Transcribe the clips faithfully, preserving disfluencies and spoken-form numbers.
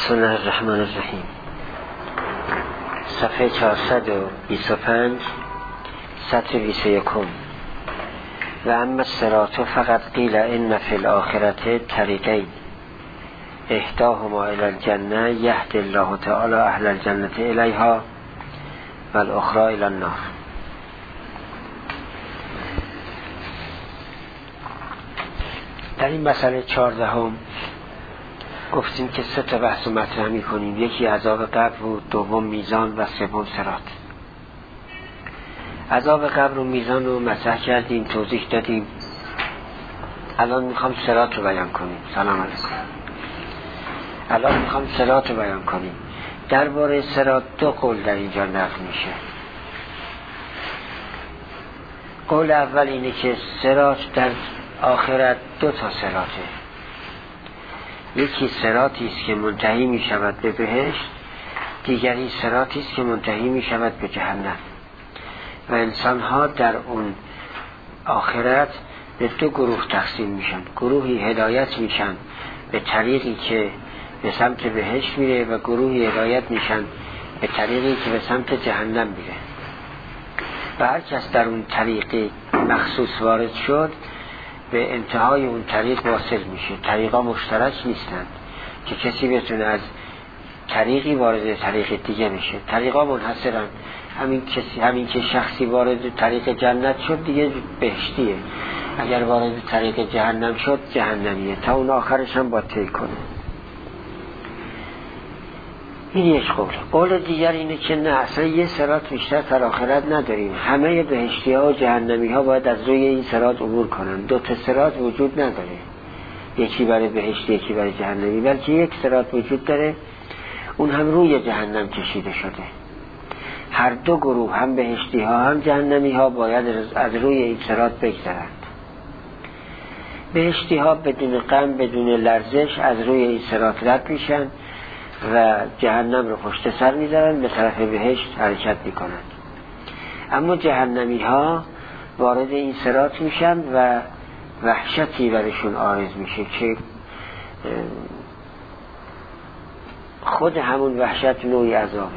بسم الله الرحمن الرحیم. صفحه چهارصد و بیست و پنج، سطر بیست و یک. و اما الصراط فقط قیل ان فی الاخرة طریقین احداهما الی الجنه یهدی الله تعالی اهل الجنه الیها و الاخری الی النار. در این مسئله چهاردهم گفتیم که سه تا بحث رو مطرح می‌کنیم. یکی عذاب قبر و دوم میزان و سوم صراط. عذاب قبر و میزان رو مطرح کردیم، توضیح دادیم. الان میخوام صراط رو بیان کنیم. سلام علیکم. الان میخوام صراط رو بیان کنیم. درباره صراط دو قول در اینجا نقل میشه. قول اول اینه که صراط در آخرت دو تا صراطه. یکی صراطی است که منتهی می شود به بهشت، دیگری صراطی است که منتهی می شود به جهنم. و انسان ها در اون آخرت به دو گروه تقسیم میشن. گروهی هدایت میشن به طریقی که به سمت بهشت میره و گروهی هدایت میشن به طریقی که به سمت جهنم میره. و هر کس در اون طریقی مخصوص وارد شد به انتهای اون طریق واصل میشه. طریقا مشترک نیستند که کسی بتونه از طریقی وارد طریق دیگه میشه. طریقا منحصرن. همین کسی همین که شخصی وارد طریق جنت شد دیگه بهشتیه، اگر وارد طریق جهنم شد جهنمیه، تا اون آخرش هم با طی کنه. این یک قول. قول دیگر اینه که نه، اصلا یه صراط بیشتر در آخرت نداریم. همه بهشتی ها و جهنمی ها باید از روی این صراط عبور کنن. دو تا صراط وجود نداره، یکی برای بهشتی یکی برای جهنمی، بلکه یک صراط وجود داره، اون هم روی جهنم کشیده شده. هر دو گروه، هم بهشتی ها هم جهنمی ها، باید از روی این صراط بگذرند. بهشتی ها بدون غم بدون لرزش از روی این صراط رد میشن و جهنم رو پشت سر میذارن، به طرف بهشت حرکت میکنن. اما جهنمی ها وارد این صراط میشن و وحشتی برشون عارض میشه که خود همون وحشت نوعی عذابه.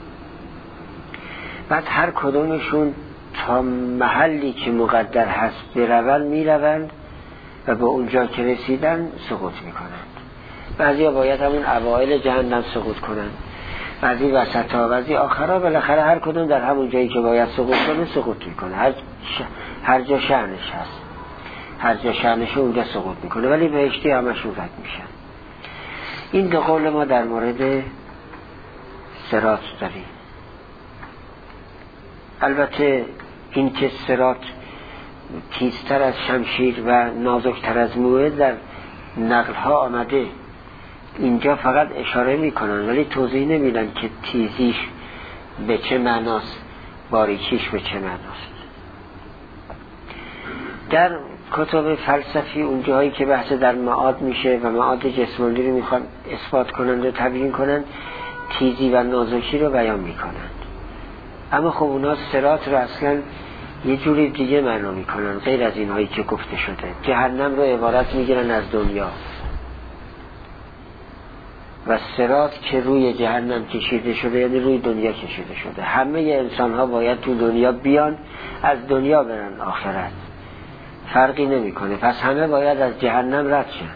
بعد هر کدومشون تا محلی که مقدر هست بروند میروند و به اونجا که رسیدن سقوط میکنند. بعضی ها باید همون اوائل جهنم سقوط کنن، بعضی وسط ها، بعضی آخر ها. بالاخره هر کدوم در همون جایی که باید سقوط کنه سقوط میکنه. هر, ش... هر جا شأنش هست، هر جا شأنش اونجا سقوط میکنه، ولی بهشتی همشون رد میشن. این دو قول ما در مورد صراط داریم. البته این که صراط تیزتر از شمشیر و نازکتر از موعد در نقل ها آمده، اینجا فقط اشاره میکنن ولی توضیح نمیدن که تیزیش به چه معناست، باریکیش به چه معناست. در کتب فلسفی اونجاهایی که بحث در معاد میشه و معاد جسمانی رو میخوان اثبات کنند و تبیین کنند، تیزی و نازکی رو بیان میکنند. اما خب اونا صراط رو اصلا یه جوری دیگه معنا میکنن غیر از اینهایی که گفته شده. جهنم رو عبارت میگیرن از دنیا و صراط که روی جهنم کشیده شده یعنی روی دنیا کشیده شده. همه انسان ها باید تو دنیا بیان، از دنیا برن آخرت، فرقی نمیکنه. پس همه باید از جهنم رد شن،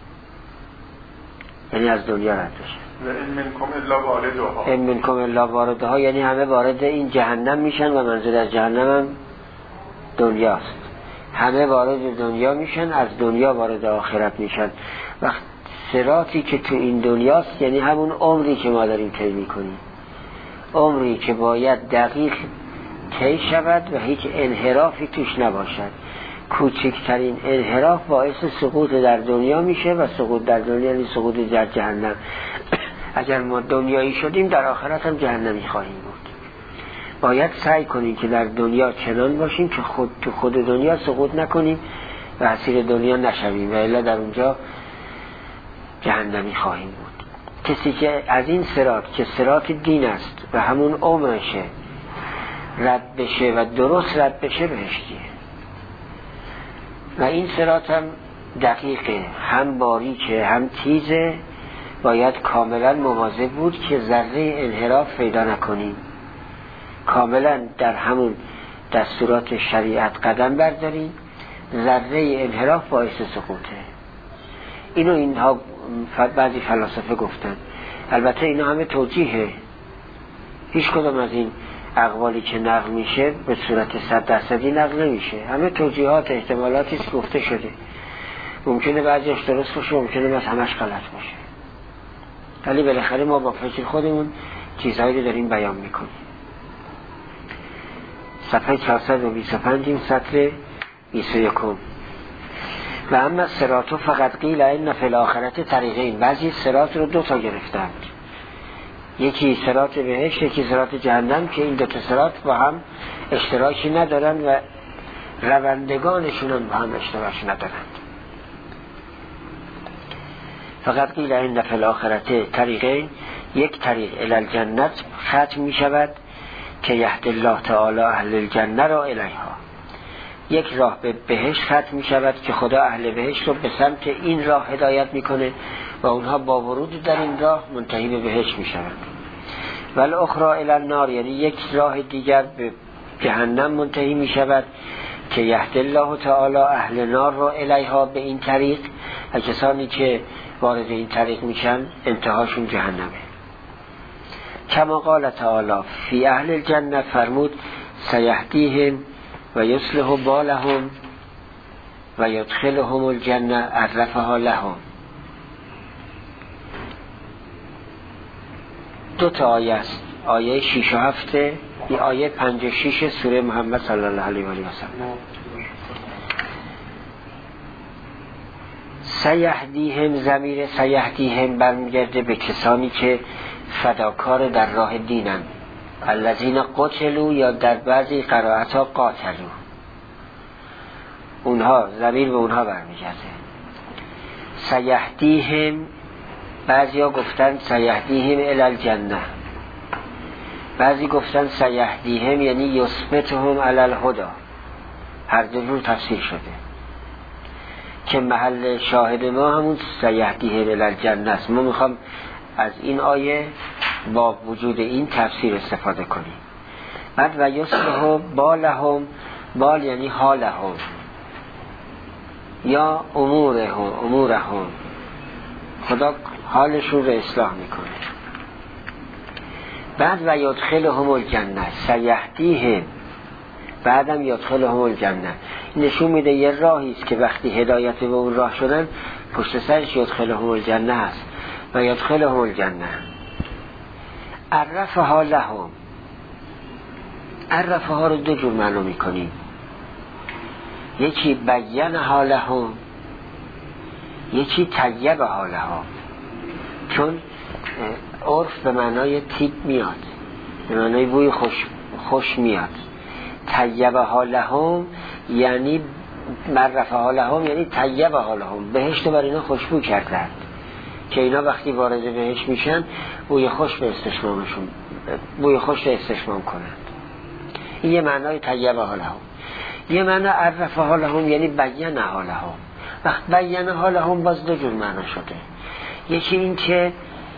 یعنی از دنیا رد بشن. ان منکم الا واردها، ان منکم الا واردها یعنی همه وارد این جهنم میشن و منزل از جهنم هم دنیاست. همه وارد دنیا میشن، از دنیا وارد آخرت میشن. وقت صراطی که تو این دنیاست یعنی همون عمری که ما داریم طی میکنیم، عمری که باید دقیق طی شود و هیچ انحرافی توش نباشد. کوچکترین انحراف باعث سقوط در دنیا میشه و سقوط در دنیا یعنی سقوط در جهنم. اگر ما دنیایی شدیم در آخرت هم جهنمی خواهیم بود. باید سعی کنیم که در دنیا چنان باشیم که خود تو خود دنیا سقوط نکنیم و اسیر دنیا نشویم و الا در اونجا جهنمی خواهیم بود. کسی که از این صراط که صراط دین است و همون عمرشه رد بشه و درست رد بشه بهشتیه. و این صراط هم دقیقه، هم باریکه هم تیزه باید کاملا مواظب بود که ذره انحراف پیدا نکنیم، کاملا در همون دستورات شریعت قدم برداریم، ذره انحراف باعث سقوطه. اینو اینها بعضی فلاسفه گفتن. البته اینا همه توجیهه، هیچ کدام از این اقوالی که نقل میشه به صورت صد درصدی نقل نمیشه، همه توجیهات احتمالاتی است گفته شده. ممکنه بعضیش درست باشه، ممکنه بس همش غلط باشه، ولی بالاخره ما با فکر خودمون چیزهایی رو داریم بیان میکنیم. صفحه چهارصد و بیست و پنج سطر بیست و یک. و اما صراط فقط قیل ان فی الاخرة طریقین. بعضی صراط رو دو تا گرفتند، یکی صراط بهشت، یکی صراط جهنم، که این دو تا صراط با هم اشتراکی ندارن و روندگانشون هم با هم اشتراک ندارند. فقط قیل ان فی الاخرة طریقین، یک طریق الی الجنت ختم می شود که یهد الله تعالی اهل الجنه را الیها، یک راه به بهشت ختم می شود که خدا اهل بهشت رو به سمت این راه هدایت می کنه و اونها با ورود در این راه منتهی به بهشت می شود. و الاخری الی النار، یعنی یک راه دیگر به جهنم منتهی می شود که یهد الله تعالی اهل نار را الیها، به این طریق و کسانی که وارد این طریق میشن انتهاشون جهنمه. کما قال تعالی فی اهل الجنه، فرمود سیهدیهم و یصلح بالهم و یدخلهم الجنه عرفها لهم. دو تا آیه است، آیه شش و هفت، این آیه پنج و شش سوره محمد صلی الله علیه و سلم. سیهدیهم، ضمیر سیهدیهم برمیگرده به کسانی که فداکار در راه دینن، الذین قتلوا، یا در بعضی قرائت ها قاتلوا، اونها ضمیر به اونها برمیگرده. سیهدیهم، بعضی ها گفتن سیهدیهم الی الجنه، بعضی گفتن سیهدیهم یعنی یثبتهم علی الهدی، هر دو جور تفسیر شده که محل شاهد ما همون سیهدیهم الی الجنه است. ما میخوام از این آیه با وجود این تفسیر استفاده کنیم. بعد و یصلح بالهم، بال یعنی حالهم یا امورهم، امورهم، خدا حالشون رو اصلاح میکنه. بعد و یدخلهم الجنه، سیهدیهم بعدم یدخلهم الجنه، نشون میده یه راهی است که وقتی هدایت به اون راه شدن پشت سرش یدخلهم الجنه هست و یدخلهم الجنه. عرفها لهم، عرفها رو دو جور معنی میکنیم، یکی بینها لهم، یکی طیبها لهم. چون عرف به معنای تیب میاد، به معنای بوی خوش, خوش میاد. طیبها لهم یعنی معرفها لهم یعنی طیبها لهم، بهشت بر اینا خوشبو کردند که اینا وقتی وارد بهشت میشن بوی خوش به استشمامشون، بوی خوش رو استشمام کنند. این یه معنای طیبها لهم. یه معنی عرفها لهم یعنی بینها لهم. وقت بینها لهم باز دو جور معنی شده، یکی این که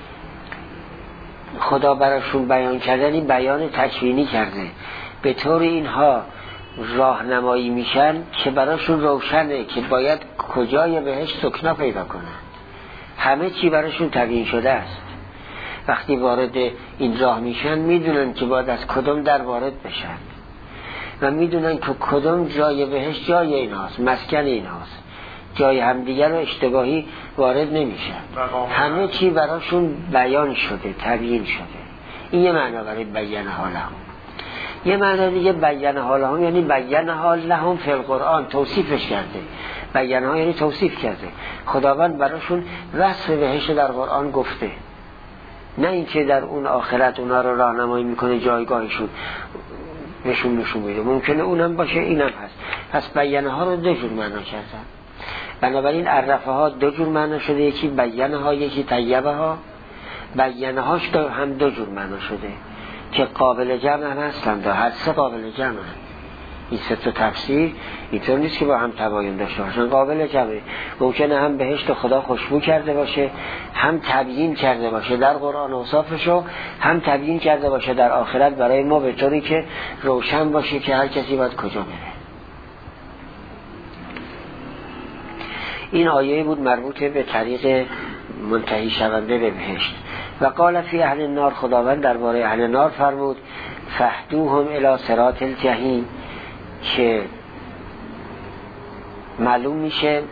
خدا براشون بیان کردن، این بیان تکوینی کرده به طور اینها راهنمایی میشن که براشون روشنه که باید کجای بهشت سکنا پیدا کنن، همه چی براشون تبیین شده است. وقتی وارد این راه میشن میدونن که باید از کدوم در وارد بشن و میدونن که کدوم جای بهشت جای اینهاست، مسکن اینهاست، جای همدیگر رو اشتباهی وارد نمیشن، همه چی براشون بیان شده، تبیین شده. این یه معنی برای بینها لهم. یه معنی دیگه بینها لهم یعنی بینها لهم فی القرآن، توصیفش کرده. بینها یعنی توصیف کرده، خداوند براشون وصف بهشت در قرآن گفته، نه اینکه در اون آخرت اونا رو راهنمایی میکنه، جایگاهشون نشون نشون میده. ممکنه اونم باشه اینم هست. پس بینها رو دو جور معنا کردن. بنابراین عرفه ها دو جور معنا شده، یکی بینه ها یکی طیبه ها. بینه هاش هم دو جور معنا شده که قابل جمع هم هستند، هر سه قابل جمع هم. این سه تا تفسیر اینطور نیست که با هم تباین داشته باشن، قابل جمعه. ممکنه هم بهشت خدا خوشبو کرده باشه، هم تبیین کرده باشه در قرآن اوصافشو، هم تبیین کرده باشه در آخرت برای ما به طوری که روشن باشه که هر کسی باید کجا بره. این آیه بود مربوط به طریق منتهی شونده به بهشت. و قال فی اهل النار، خداوند درباره اهل نار فرمود فهدوهم الی صراط الجحیم، که معلوم میشه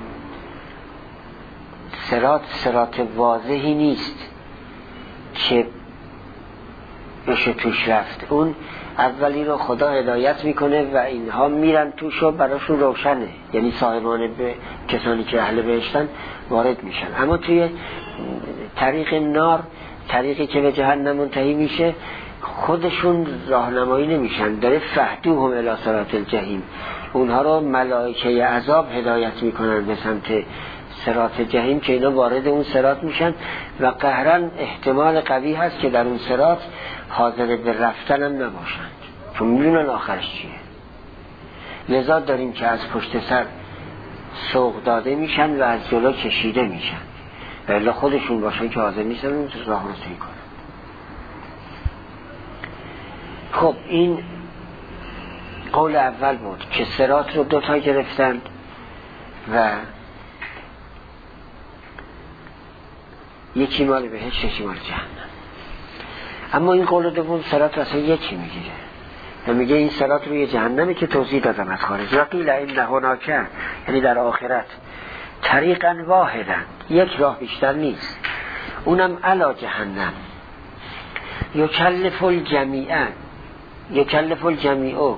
صراط صراط واضحی نیست که بشه توش رفت. اون اولی رو خدا هدایت میکنه و اینها میرن توش و براشون روشنه، یعنی صاحبان به کسانی که اهل بهشتن وارد میشن. اما توی طریق نار، طریقی که به جهنم منتهی میشه، خودشون راهنمایی نمیشن. داره فهدوهم الی صراط الجحیم، اونها رو ملائکه عذاب هدایت میکنن به سمت صراط جحیم که اینا وارد اون صراط میشن و قهرن احتمال قوی هست که در اون صراط حاضر به رفتن هم نباشند، چون میدونن آخرش چیه. لذا داریم که از پشت سر سوق داده میشن و از جلو کشیده میشن، و الا خودشون باشن که حاضر نیستن اون راه رو طی کنن. خب این قول اول بود که صراط رو دوتا گرفتند و یکی مال بهشت، یکی مال جهنم. اما این قول دوم صراط اصلا یکی میگیره و میگه این صراط روی جهنمی که توضیح دادم از خارج. و قیل ان هناک، یعنی در آخرت، طریقا واحدا، یک راه بیشتر نیست، اونم علی جهنم. یکلف الجمیع، یکلف الجمیع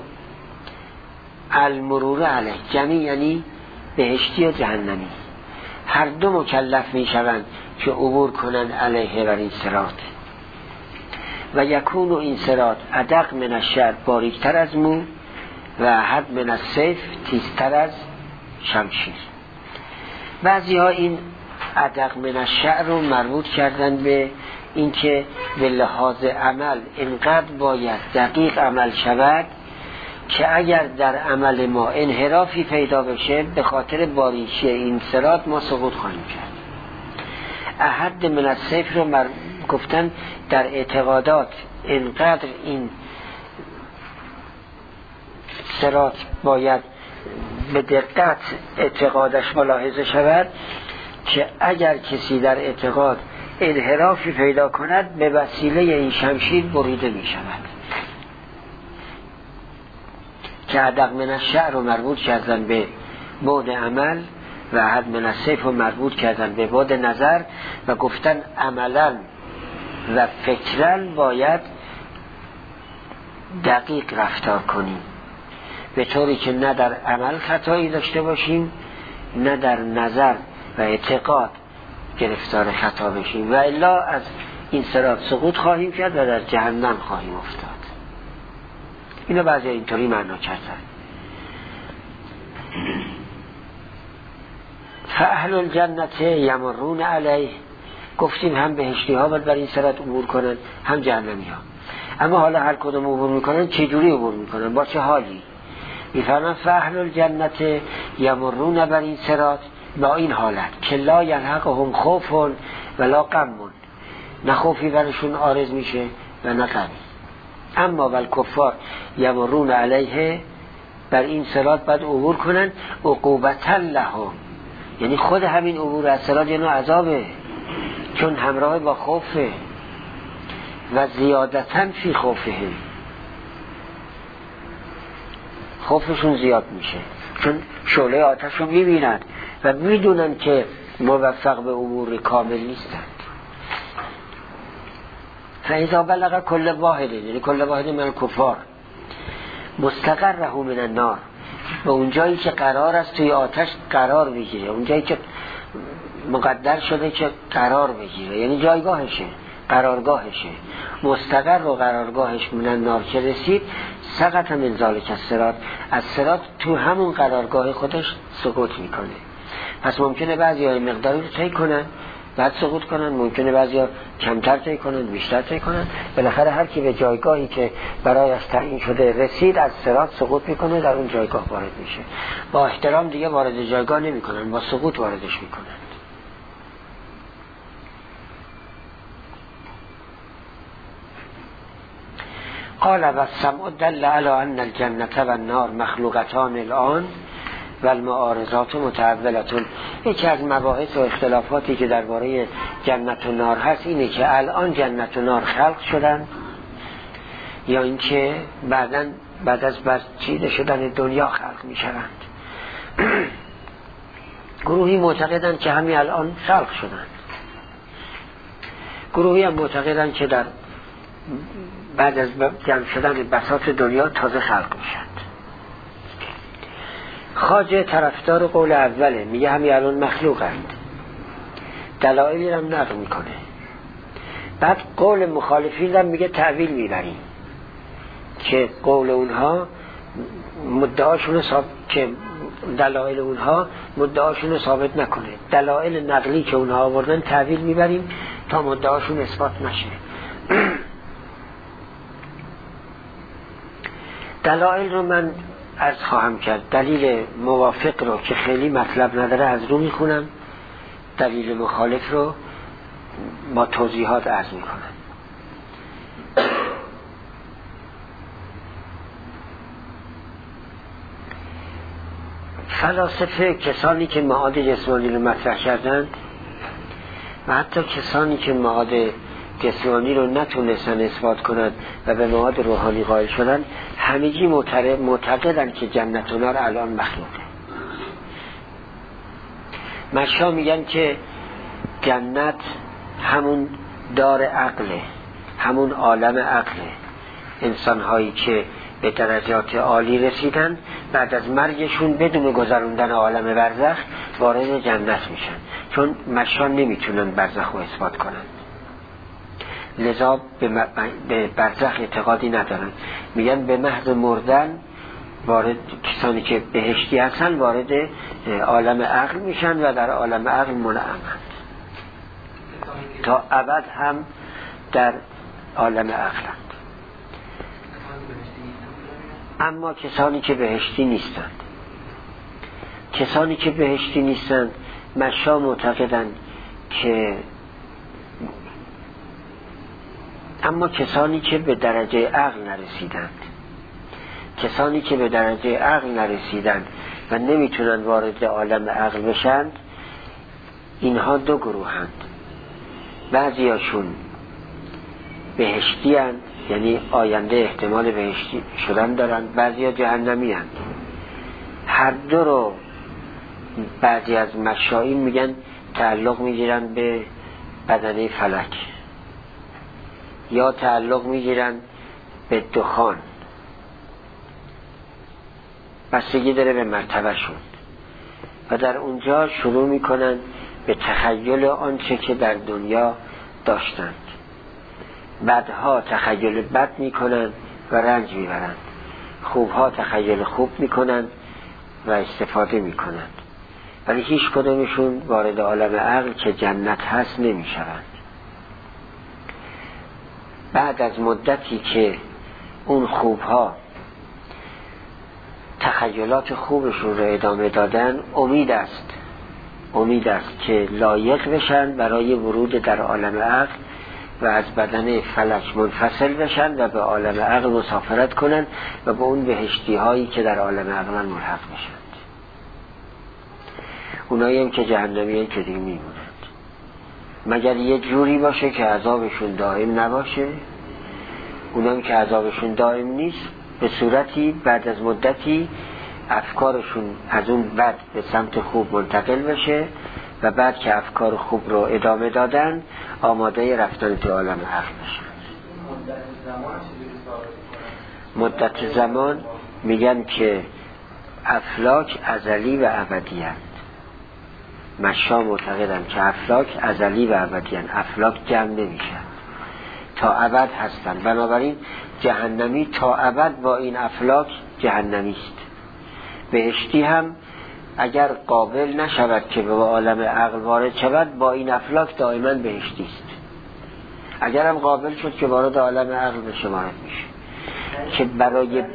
المرور علیه، جمیع یعنی بهشتی و جهنمی، هر دو مکلف میشوند که عبور کنند علیه بر این صراط. و یکون و این صراط ادق من الشعر، باریکتر از مو، و حد من السیف، تیزتر از شمشیر. بعضی ها این ادق من الشعر رو مربوط کردن به اینکه به لحاظ عمل اینقدر باید دقیق عمل شود که اگر در عمل ما انحرافی پیدا بشه به خاطر باریکی این صراط ما سقوط خواهیم کرد. احد من السیف رو مر... گفتن در اعتقادات اینقدر این صراط باید به دقت اعتقادش ملاحظه شود که اگر کسی در اعتقاد انحرافی پیدا کند به وسیله این شمشیر بریده می شود. که ادق من الشعر رو مربوط کردن به بعد عمل و حد من السیف رو مربوط کردن به بعد نظر و گفتن عملا و فکرا باید دقیق رفتار کنیم، به طوری که نه در عمل خطایی داشته باشیم نه در نظر و اعتقاد گرفتار خطا بشیم، و الا از این صراط سقوط خواهیم کرد و در جهنم خواهیم افتاد. اینو بعضی اینطوری معنا کردن. فاهل الجنت یمرون علیه، گفتیم هم بهشتی ها باید بر این صراط عبور کنن هم جهنمی ها. اما حالا هر کدوم عبور میکنن چه جوری عبور میکنن، با چه حالی؟ میفرمان فاهل الجنت یمرون بر این صراط با این حالت که لا یلحقهم خوف ولا غم، نه خوفی برشون عارض میشه و نه غمی. اما والکفار یمرون علیه، بر این صراط باید عبور کنن عقوبتا لهم، یعنی خود همین عبور از صراط یعنی عذابه، چون همراه با خوفه و زیادتاً فی خوفهم، خوفشون زیاد میشه چون شعله آتش رو میبینن و میدونن که موفق به عبور کامل نیستند. فاذا بلغ کل واحد، یعنی کل واحد من کفار مستقره من النار، به اونجایی که قرار است توی آتش قرار بگیره، اونجایی که مقدر شده که قرار بگیره، یعنی جایگاهشه، قرارگاهشه، مستقر و قرارگاهش من النار که رسید، سقط من ذالک الصراط، از صراط تو همون قرارگاه خودش سقوط میکنه. پس ممکنه بعضی های مقداری رو طی کنن بعد سقوط کنن، ممکنه بعضیا کمتر طی کنن، بیشتر طی کنن. بالاخره هر کی به جایگاهی که برایش تعیین شده رسید از صراط سقوط میکنه، در اون جایگاه وارد میشه. با احترام دیگه وارد جایگاه نمیکنن، با سقوط واردش میکنن. قال و السمع دل علی ان الجنة و النار مخلوقتان الان و المعارضات متعولتون. یکی از مباحث و اختلافاتی که درباره جنت و نار هست اینه که الان جنت و نار خلق شدن یا اینکه بعداً بعد از برچیده شدن دنیا خلق می شوند. گروهی معتقدند که همین الان خلق شدند، گروهی هم معتقدند که در بعد از جمع شدن بساط دنیا تازه خلق میشند. خواجه طرفدار قول اوله، میگه همین الان مخلوقند، دلایلی هم نقل میکنه. بعد قول مخالفین هم میگه تعویل میبریم که قول اونها مدعاشون ثابت، که دلایل اونها مدعاشون ثابت نکنه. دلایل نقلی که اونها آوردن تعویل میبریم تا مدعاشون اثبات نشه. دلایل رو من عرض خواهم کرد. دلیل موافق رو که خیلی مطلب نداره از رو میخونم، دلیل مخالف رو با توضیحات عرض میکنم. فلاسفه، کسانی که معاد جسمانی رو مطرح کردند و حتی کسانی که معاد جسمانی رو نتونستن اثبات کنند و به معاد روحانی قائل شدن، همگی معتقدن که جنت و نار الان مخلوقه. مشا میگن که جنت همون دار عقله، همون عالم عقله. انسان هایی که به درجات عالی رسیدن بعد از مرگشون بدون گذروندن عالم برزخ وارد جنت میشن، چون مشان نمیتونن برزخ رو اثبات کنن، لذا به برزخ اعتقادی ندارن. میگن به محض مردن وارد، کسانی که بهشتی هستن وارد عالم عقل میشن و در عالم عقل منعمند تا ابد هم در عالم عقلند. اما کسانی که بهشتی نیستند، کسانی که بهشتی نیستند مشا معتقدند که اما کسانی که به درجه عقل نرسیدند، کسانی که به درجه عقل نرسیدند و نمیتونن وارد عالم عقل بشند، اینها دو گروهند. بعضیاشون بهشتی هستند، یعنی آینده احتمال بهشتی شدن دارند، بعضی ها جهنمی هستند. هر دو رو بعضی از مشایین میگن تعلق میگیرن به بدنه فلک یا تعلق میگیرن به دخان، بستگی داره به مرتبه شون، و در اونجا شروع میکنن به تخیل آنچه که در دنیا داشتند. بدها تخیل بد میکنن و رنج میبرند، خوبها تخیل خوب میکنن و استفاده میکنن، ولی هیچ کدومشون وارد عالم عقل که جنت هست نمیشوند. بعد از مدتی که اون خوبها تخیلات خوبشون رو ادامه دادن، امید است امید است که لایق بشن برای ورود در عالم عقل و از بدن فلک منفصل بشن و به عالم عقل مسافرت کنن و به اون بهشتی هایی که در عالم عقل ملحق بشن. اونایی هم که جهنمی هم که دیگه میمونند، مگر یه جوری باشه که عذابشون دائم نباشه. اونایی که عذابشون دائم نیست، به صورتی بعد از مدتی افکارشون از اون بد به سمت خوب منتقل بشه و بعد که افکار خوب رو ادامه دادن آماده رفتن تو عالم عقل بشن. مدت زمان میگن که افلاک ازلی و ابدی هست. مشا معتقدن که افلاک ازلی و ابدی هست، افلاک جمع نمیشن، تا ابد هستن. بنابراین جهنمی تا ابد با این افلاک جهنمی است. بهشتی هم اگر قابل نشود که به عالم عقل وارد شود، با این افلاک دائما بهشتی است. اگر هم قابل شد که وارد عالم عقل بشه، وارد میشه. که برای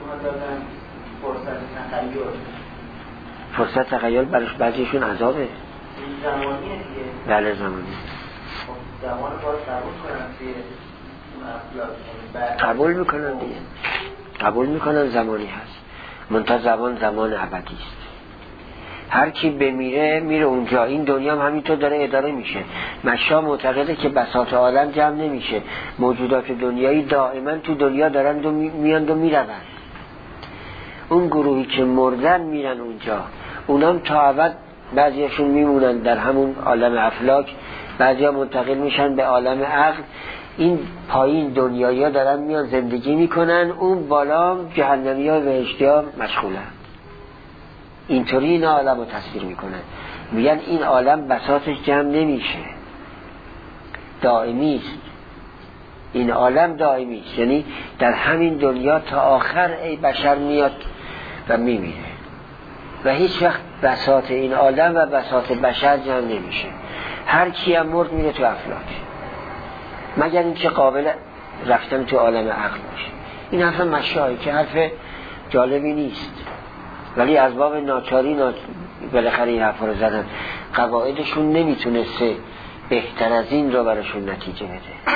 فرصت تخیل برش بعضیشون عذابه. زمانیه دیگه. بله زمانی. خب زمان باید قبول کنن توی افلاک. قبول میکنن دیگه. قبول میکنن زمانی هست. منتها زمان زمان ابدی است. هر کی بمیره میره اونجا. این دنیا هم همینطور داره اداره میشه. مشا معتقده که بساط عالم جمع نمیشه. موجودات دنیایی دائما تو دنیا دارن و میان و میروند. اون گروهی که مردن میرن اونجا، اونم تا ابد بعضیشون میمونن در همون عالم افلاک، بعضیا منتقل میشن به عالم عقل. این پایین دنیایی ها دارن میان زندگی میکنن، اون بالا جهنمی ها و بهشتی ها مشغولن. اینطوری این عالم رو تصویر میکنن. میگن این عالم بساطش جمع نمیشه، دائمی است. این عالم دائمی است، یعنی در همین دنیا تا آخر ای بشر میاد و میمیره و هیچ وقت بساط این عالم و بساط بشر جمع نمیشه. هر کی هم مرد میره تو افلاک، مگر اینکه قابل رفتن تو عالم عقل باشه. این حرف مشاهی که حرف جالبی نیست، ولی از باب ناچاری ناچ... بالاخره این حرف رو زدن. قواعدشون نمیتونسته بهتر از این رو براشون نتیجه بده.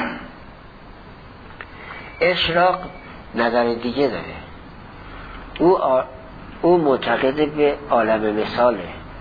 اشراق نظر دیگه داره. او آ... او معتقد به عالم مثاله.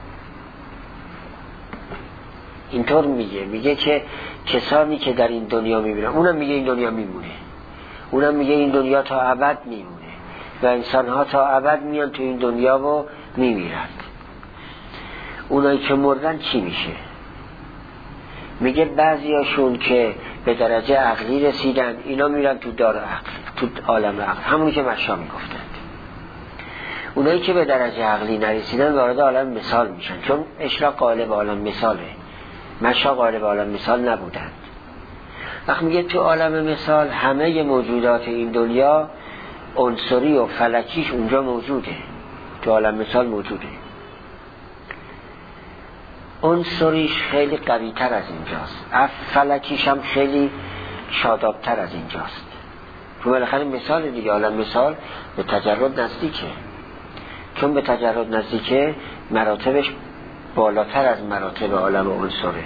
اینطور میگه میگه که کسانی که در این دنیا میمیرن، اونم میگه این دنیا میمونه، اونم میگه این دنیا تا ابد میمونه و انسان ها تا ابد میان تو این دنیا و میمیرند. اونایی که مردن چی میشه؟ میگه بعضیاشون که به درجه عقلی رسیدن، اینا میرن تو دار عقل، تو عالم عقل، همونی که مشا میگفتند. اونایی که به درجه عقلی نرسیدن وارد عالم مثال میشن، چون اشراق قائل به عالم مثاله، مشا قائل به عالم مثال نبودند. وقتی میگه تو عالم مثال همه موجودات این دنیا عنصری و فلکیش اونجا موجوده، تو عالم مثال موجوده. عنصریش خیلی قوی تر از اینجاست، فلکیش هم خیلی شادابتر از اینجاست. تو بالاخره مثال دیگه، عالم مثال به تجرد نزدیکه، چون به تجرد نزدیکه مراتبش بالاتر از مراتب عالم عنصره.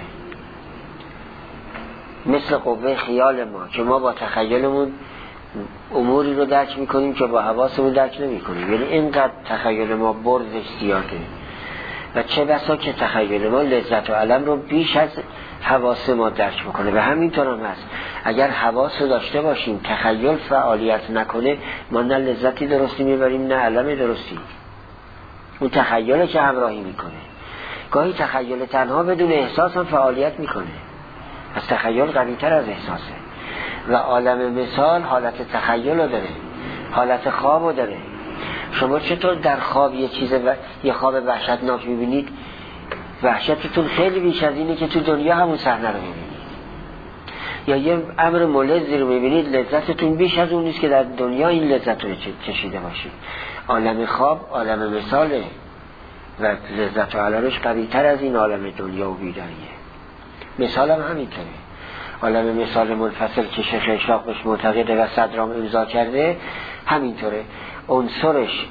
مثل قوه خیال ما که ما با تخیلمون اموری رو درک میکنیم که با حواسمون درک نمیکنیم، یعنی اینقدر تخیل ما برزش زیاده و چه بسا که تخیل ما لذت و علم رو بیش از حواس ما درک میکنه. و همینطور هم هست، اگر حواس رو داشته باشیم تخیل فعالیت نکنه، ما نه لذتی درستی میبریم نه علم درستی. اون تخیل که همراهی میکنه. گاهی تخیل تنها بدون احساس هم فعالیت میکنه، از تخیل قوی تر از احساسه. و عالم مثال حالت تخیل رو داره، حالت خواب رو داره. شما چطور در خواب یه چیز و... یه خواب وحشتناک میبینید، وحشتتون خیلی بیش از اینه که تو دنیا همون صحنه رو میبینید. یا یه امر ملذی رو میبینید، لذتتون بیش از اون نیست که در دنیا این لذت رو چشیده باشید. عالم خواب عالم مثاله و لذت و علمش قوی تر از این عالم دنیا و بیداریه. مثال هم همینطوره. عالم مثال منفصل که شیخ اشراق بهش معتقده و صدرام امضا کرده همینطوره. عنصرش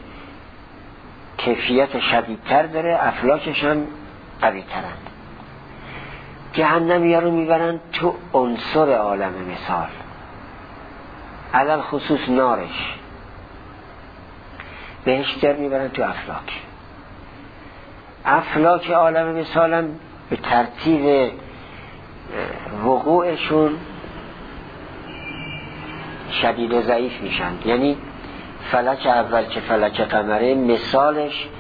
کیفیت شدیدتر داره، افلاکش هم قوی ترن. جهنمی ها رو میبرن تو عنصر عالم مثال، علل خصوص نارش. بهشتر میبرن تو افلاک. افلاک عالم مثال هم به ترتیب وقوعشون شدید و ضعیف میشن. یعنی فلک اول که فلک قمره مثالش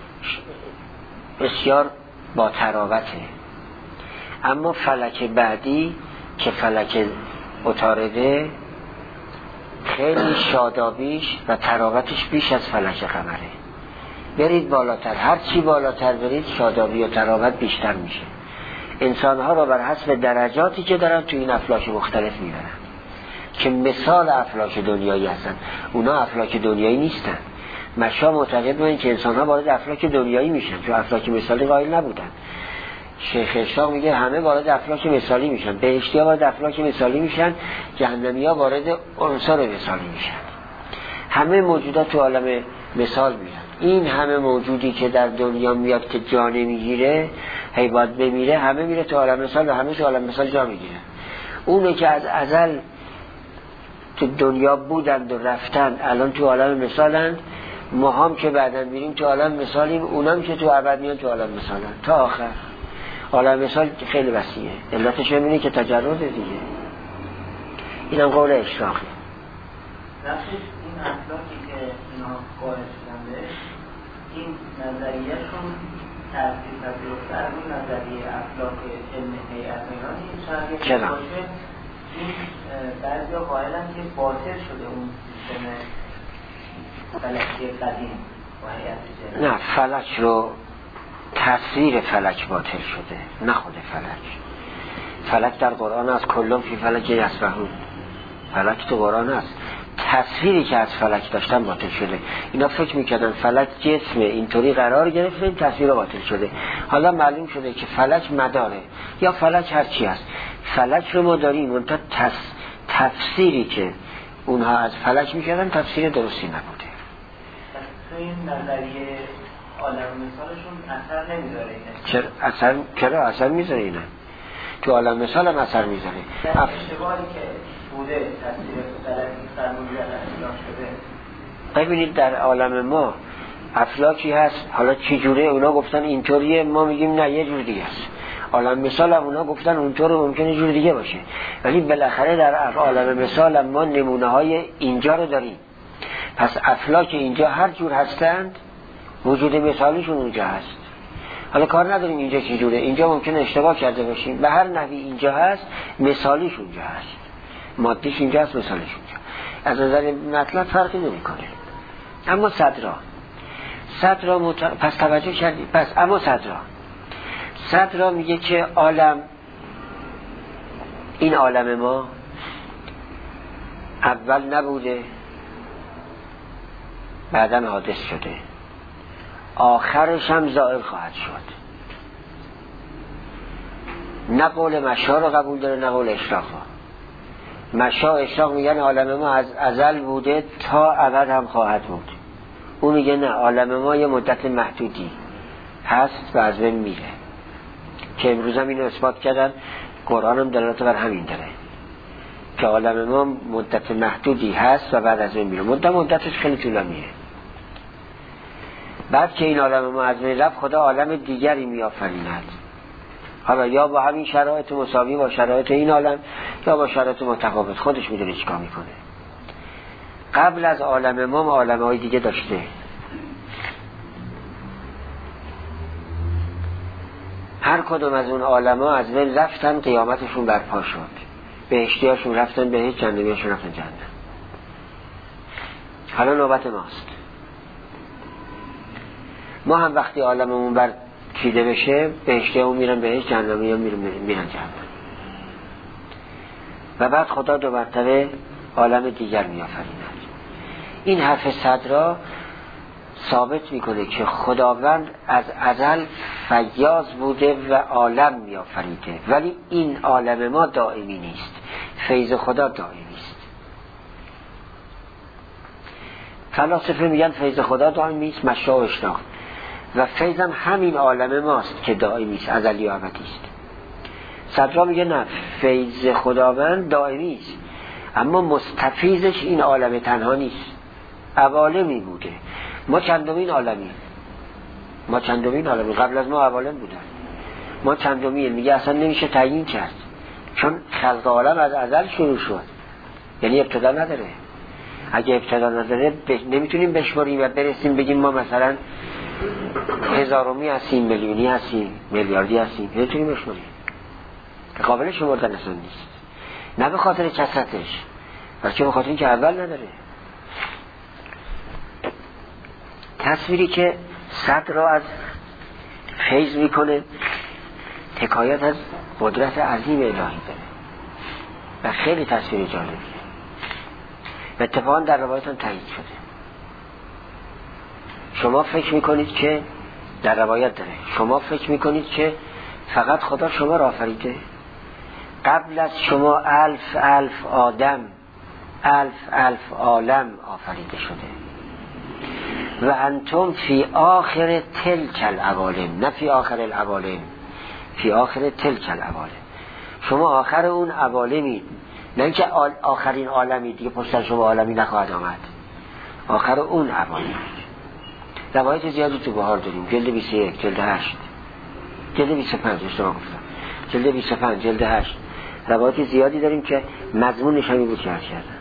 بسیار با تراوته، اما فلک بعدی که فلک عطارده خیلی شادابیش و تراوتش بیش از فلک قمره. برید بالاتر، هر چی بالاتر برید شادابی و تراوت بیشتر میشه. انسانها رو بر حسب درجاتی که دارن تو این افلاک مختلف میبرن که مثال افلاک دنیایی هستن. اونا افلاک دنیایی نیستن، مشا معتقد بودن که انسان ها وارد افلاک دنیایی میشن، چون افلاک مثالی قائل نبودن. شیخ اشراق میگه همه وارد افلاک مثالی میشن، بهشتی ها وارد افلاک مثالی میشن، جهنمی ها وارد عنصر مثالی میشن. همه موجودات تو عالم مثال میرن. این همه موجودی که در دنیا میاد که جا نمیگیره، هی باید بمیره، همه میره تو عالم مثال و همه تو عالم مثال جا میگیره. اونه که از ازل تو دنیا بودند و رفتن، الان تو عالم مثالند. ما هم که بعدن میریم تو عالم مثالیم، اونم که تو ابد میان تو عالم مثالند تا آخر. عالم مثال خیلی وسیعه. علتش اینه که تجرده دیگه. اینم قول اشراقی. نفسش این افلاکی که اینا قائل شدن بهش، این نظریهشون تأثیر پذیرفته از اون نظریه افلاک علم هیئت اینا نیست. چرا؟ این بعضی ها قائلن که باطل شده اون سیستم فلکی قدیم و هیئت جن. نه، فلک رو تصویر فلک باطل شده، نه خود فلک. فلک در قرآن از کلهم فی فلک یسبحون. فلک تو قرآن است. تصویری که از فلک داشتن باطل شده. اینا فکر میکردن فلک جسمه، اینطوری قرار گرفته، این تصویر باطل شده. حالا معلوم شده که فلک مداره یا فلک هر چی است. فلک رو ما داریم، منتها تص... تفسیری که اونها از فلک میکردن تفسیر درستی نبوده. تو این نظریه عالم مثالشون اثر نمیذاره اینه؟ چرا اثر چرا اثر میذاره اینه؟ تو عالم مثال هم اثر میذاره. در اشتباهی که بوده تصویر فلکی فرمولی در اصلاح شده. ببینید در عالم ما افلاکی هست، حالا چی جوره اونا گفتن اینطوریه، ما میگیم نه یه جور دیگه است. عالم مثال هم اونا گفتن اونطور ممکنه جور دیگه باشه، ولی بالاخره در عالم مثال هم ما نمونه های اینجا رو داریم. پس افلاک اینجا هر جور هستند، وجود مثالیشون اونجا هست. حالا کار نداریم اینجا چی جوره، اینجا ممکنه اشتباه کرده باشیم، به هر نحوی اینجا هست، مثالیش اونجا هست، مادیش اینجا هست، مثالیش اونجا. از نظر مطلب فرقی نمیکنه. اما صدرا صدرا مت... پس توجه کردی. پس اما صدرا صدرا میگه که عالم، این عالم ما اول نبوده، بعدم حادث شده، آخرش هم زائل خواهد شد. نه قول مشا رو قبول داره نه قول اشراق. مشا و اشراق میگن عالم ما از ازل بوده تا ابد هم خواهد بود. اون میگه نه، عالم ما یه مدت محدودی هست و از بین میره، که امروز هم اینو اثبات کردن. قرآن هم دلالت بر همین داره که عالم ما مدت محدودی هست و بعد از بین میره. مدت مدتش خیلی طولانیه. بعد که این عالم ما از بین رفت، خدا عالم دیگری میآفریند، حالا یا با همین شرایط مساوی با شرایط این عالم یا با شرایط متفاوت، خودش میدونه چیکار میکنه. قبل از عالم ما عالم های دیگه داشته. هر کدوم از اون عالم ها از بین رفتن، قیامتشون برپا شد، بهشتیاشون رفتن بهشت، جهنمیاشون رفتن جهنم. حالا نوبت ماست. ما هم وقتی عالممون بر چیده بشه، بهشتیامون میرن بهشت، جهنمیان میرن جهنم. و بعد خدا دو مرتبه عالم دیگر میآفریند. این حرف صدرا ثابت میکنه که خداوند از ازل فیاض بوده و عالم میآفریده، ولی این عالم ما دائمی نیست. فیض خدا دائمی است. فلاسفه میگن فیض خدا دائمی است، مشا و اشراق. و فیض هم همین عالم ماست که دائمی است، ازلی و ابدی است. صدرا میگه نه، فیض خداوند دائمی است، اما مستفیضش این عالم تنها نیست، عوالمی بوده. ما چندمین عالمی، ما چندمین عالمی، قبل از ما عوالم بودن، ما چندمین. میگه اصلا نمیشه تعیین کرد، چون خلق عالم از ازل شروع شد، یعنی ابتدا نداره. اگه ابتدا نداره نمیتونیم بشماریم و برسیم بگیم ما مثلا هزارمی هستیم، میلیونی هستیم، میلیاردی هستیم، نمیتونیم بشماریم. قابل شمردن اصلا نیست. نه به خاطر کثرتش، بلکه به خاطر اینکه اول نداره. تصویری که صدر را از فیض میکنه، حکایت از قدرت عظیم الهی داره و خیلی تصویر جالبیه و اتفاقا در روایت هم تایید شده. شما فکر میکنید که در روایت داره شما فکر میکنید که فقط خدا شما را آفریده؟ قبل از شما الف الف آدم الف الف عالم آفریده شده و انتم فی آخر تلک العوالم، نه فی آخر العوالم، فی آخر تلک العوالم. شما آخر اون عوالمید، نه اینکه آخرین عالمی دیگه پشت شما عالمی نخواهد آمد، آخر اون عوالم. روایت زیادی تو بهار داریم، جلد بیست و یک، جلد هشت، جلد بیست و پنج، اشتباه گفتم، جلد بیست و پنج، جلد هشت، روایت زیادی داریم که مضمونش همین بود که عرض کردم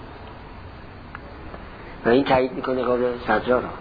و این تایید میکنه قول صدرا را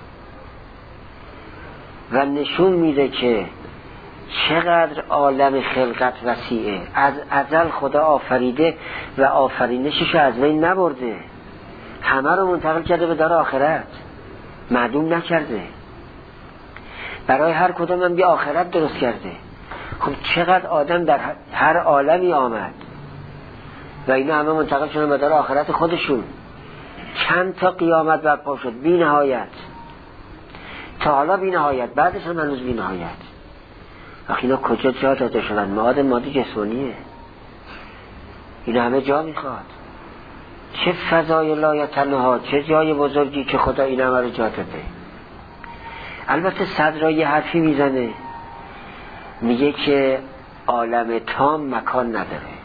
و نشون میده که چقدر عالم خلقت وسیعه. از ازل خدا آفریده و آفرینشش از بین نبرده، همه رو منتقل کرده به دار آخرت، معدوم نکرده، برای هر کدوم هم یه آخرت درست کرده. خب چقدر آدم در هر عالمی آمد و اینا همه منتقل شدن به دار آخرت خودشون. چند تا قیامت برپا شد بی نهایت، تا حالا بی نهایت، بعدش هم هنوز بی نهایت. آخه اینا کجا جا داده شدن؟ مواد مادی جسمانیه، اینا همه جا میخواد. چه فضای لایتنها، چه جای بزرگی که خدا این همه رو جا داده. البته صدرا یه حرفی میزنه، میگه که عالم تام مکان نداره.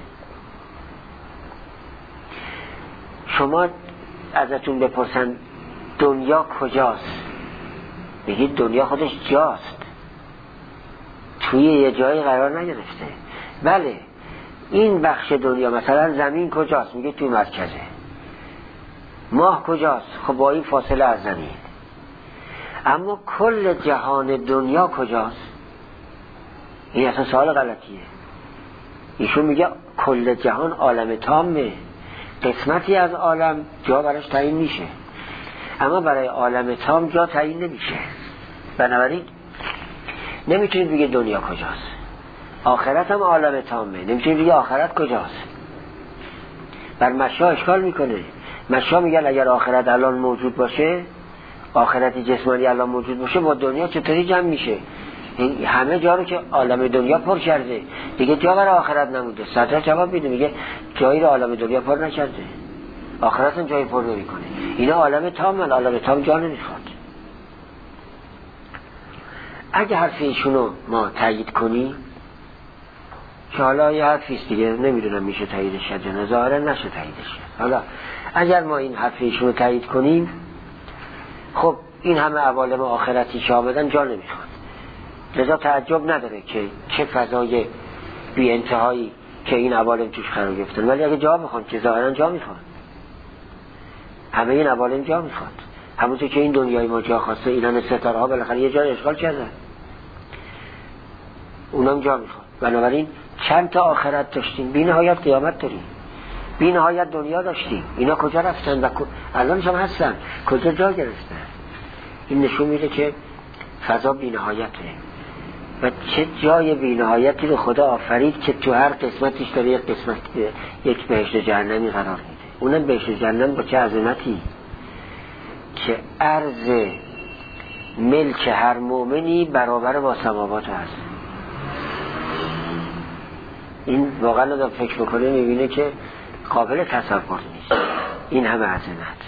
شما ازتون بپرسن دنیا کجاست، میگید دنیا خودش جاست، توی یه جایی قرار نگرفته. بله این بخش دنیا، مثلا زمین کجاست، میگه توی مرکزه. ماه کجاست، خب با این فاصله از زمین. اما کل جهان دنیا کجاست؟ این اصلا سوال غلطیه. ایشون میگه کل جهان عالم تامه، قسمتی از عالم جا براش تعیین میشه، اما برای عالم تام جا تعیین نمیشه. بنابراین نمیتونید بگید دنیا کجاست. آخرت هم عالم تامه، نمیتونید بگید آخرت کجاست. بر مشا اشکال میکنه. مشا میگن اگر آخرت الان موجود باشه، آخرت جسمانی الان موجود باشه، با دنیا چطوری جمع میشه؟ همه جا رو که عالم دنیا پر کرده، دیگه جا برای آخرت نموده. صدر جواب میده، میگه جایی رو عالم دنیا پر نکرده، آخرت هم جایی پر نمیکنه. اینا عالم تام، عالم تام جا نمیخواد. اگه حرف ایشونو ما تایید کنیم، که حالا یه حرفیست دیگه، نمیدونم میشه تاییدش یا نه، ظاهرا نشه تاییدش. حالا اگر ما این حرف ایشونو تایید کنیم، خب این همه عوالم آخرتی که آمدن جا نمیخواد. لذا تعجب نداره که چه فضای بی انتهایی که این عوالم توش قرار گرفتن. ولی اگه جا بخوان، که ظاهرا جا میخواد، همه این عوالم جا میخواد. همونطور که این دنیای ما جا خواسته، اینا ستاره ها بالاخره یه جای اشغال کردن، اونم جا میخواد. بنابراین چند تا آخرت داشتیم، بی نهایت قیامت داریم، بی نهایت دنیا داشتیم، اینا کجا رفتن و الان هم هستن، کجا جا گرفتن؟ این نشون میده که فضا بی نهایته و چه جای بی نهایتی رو خدا آفرید که تو هر قسمتش داره یک قسمت، یک بهشت جهنمی قرار میده. اونم بهشت جهنم با چه عظمتی که عرض ملک هر مؤمنی برابر با سماوات هست. این واقعا آدم فکر بکنه میبینه که قابل تصور نیست این همه عظمت.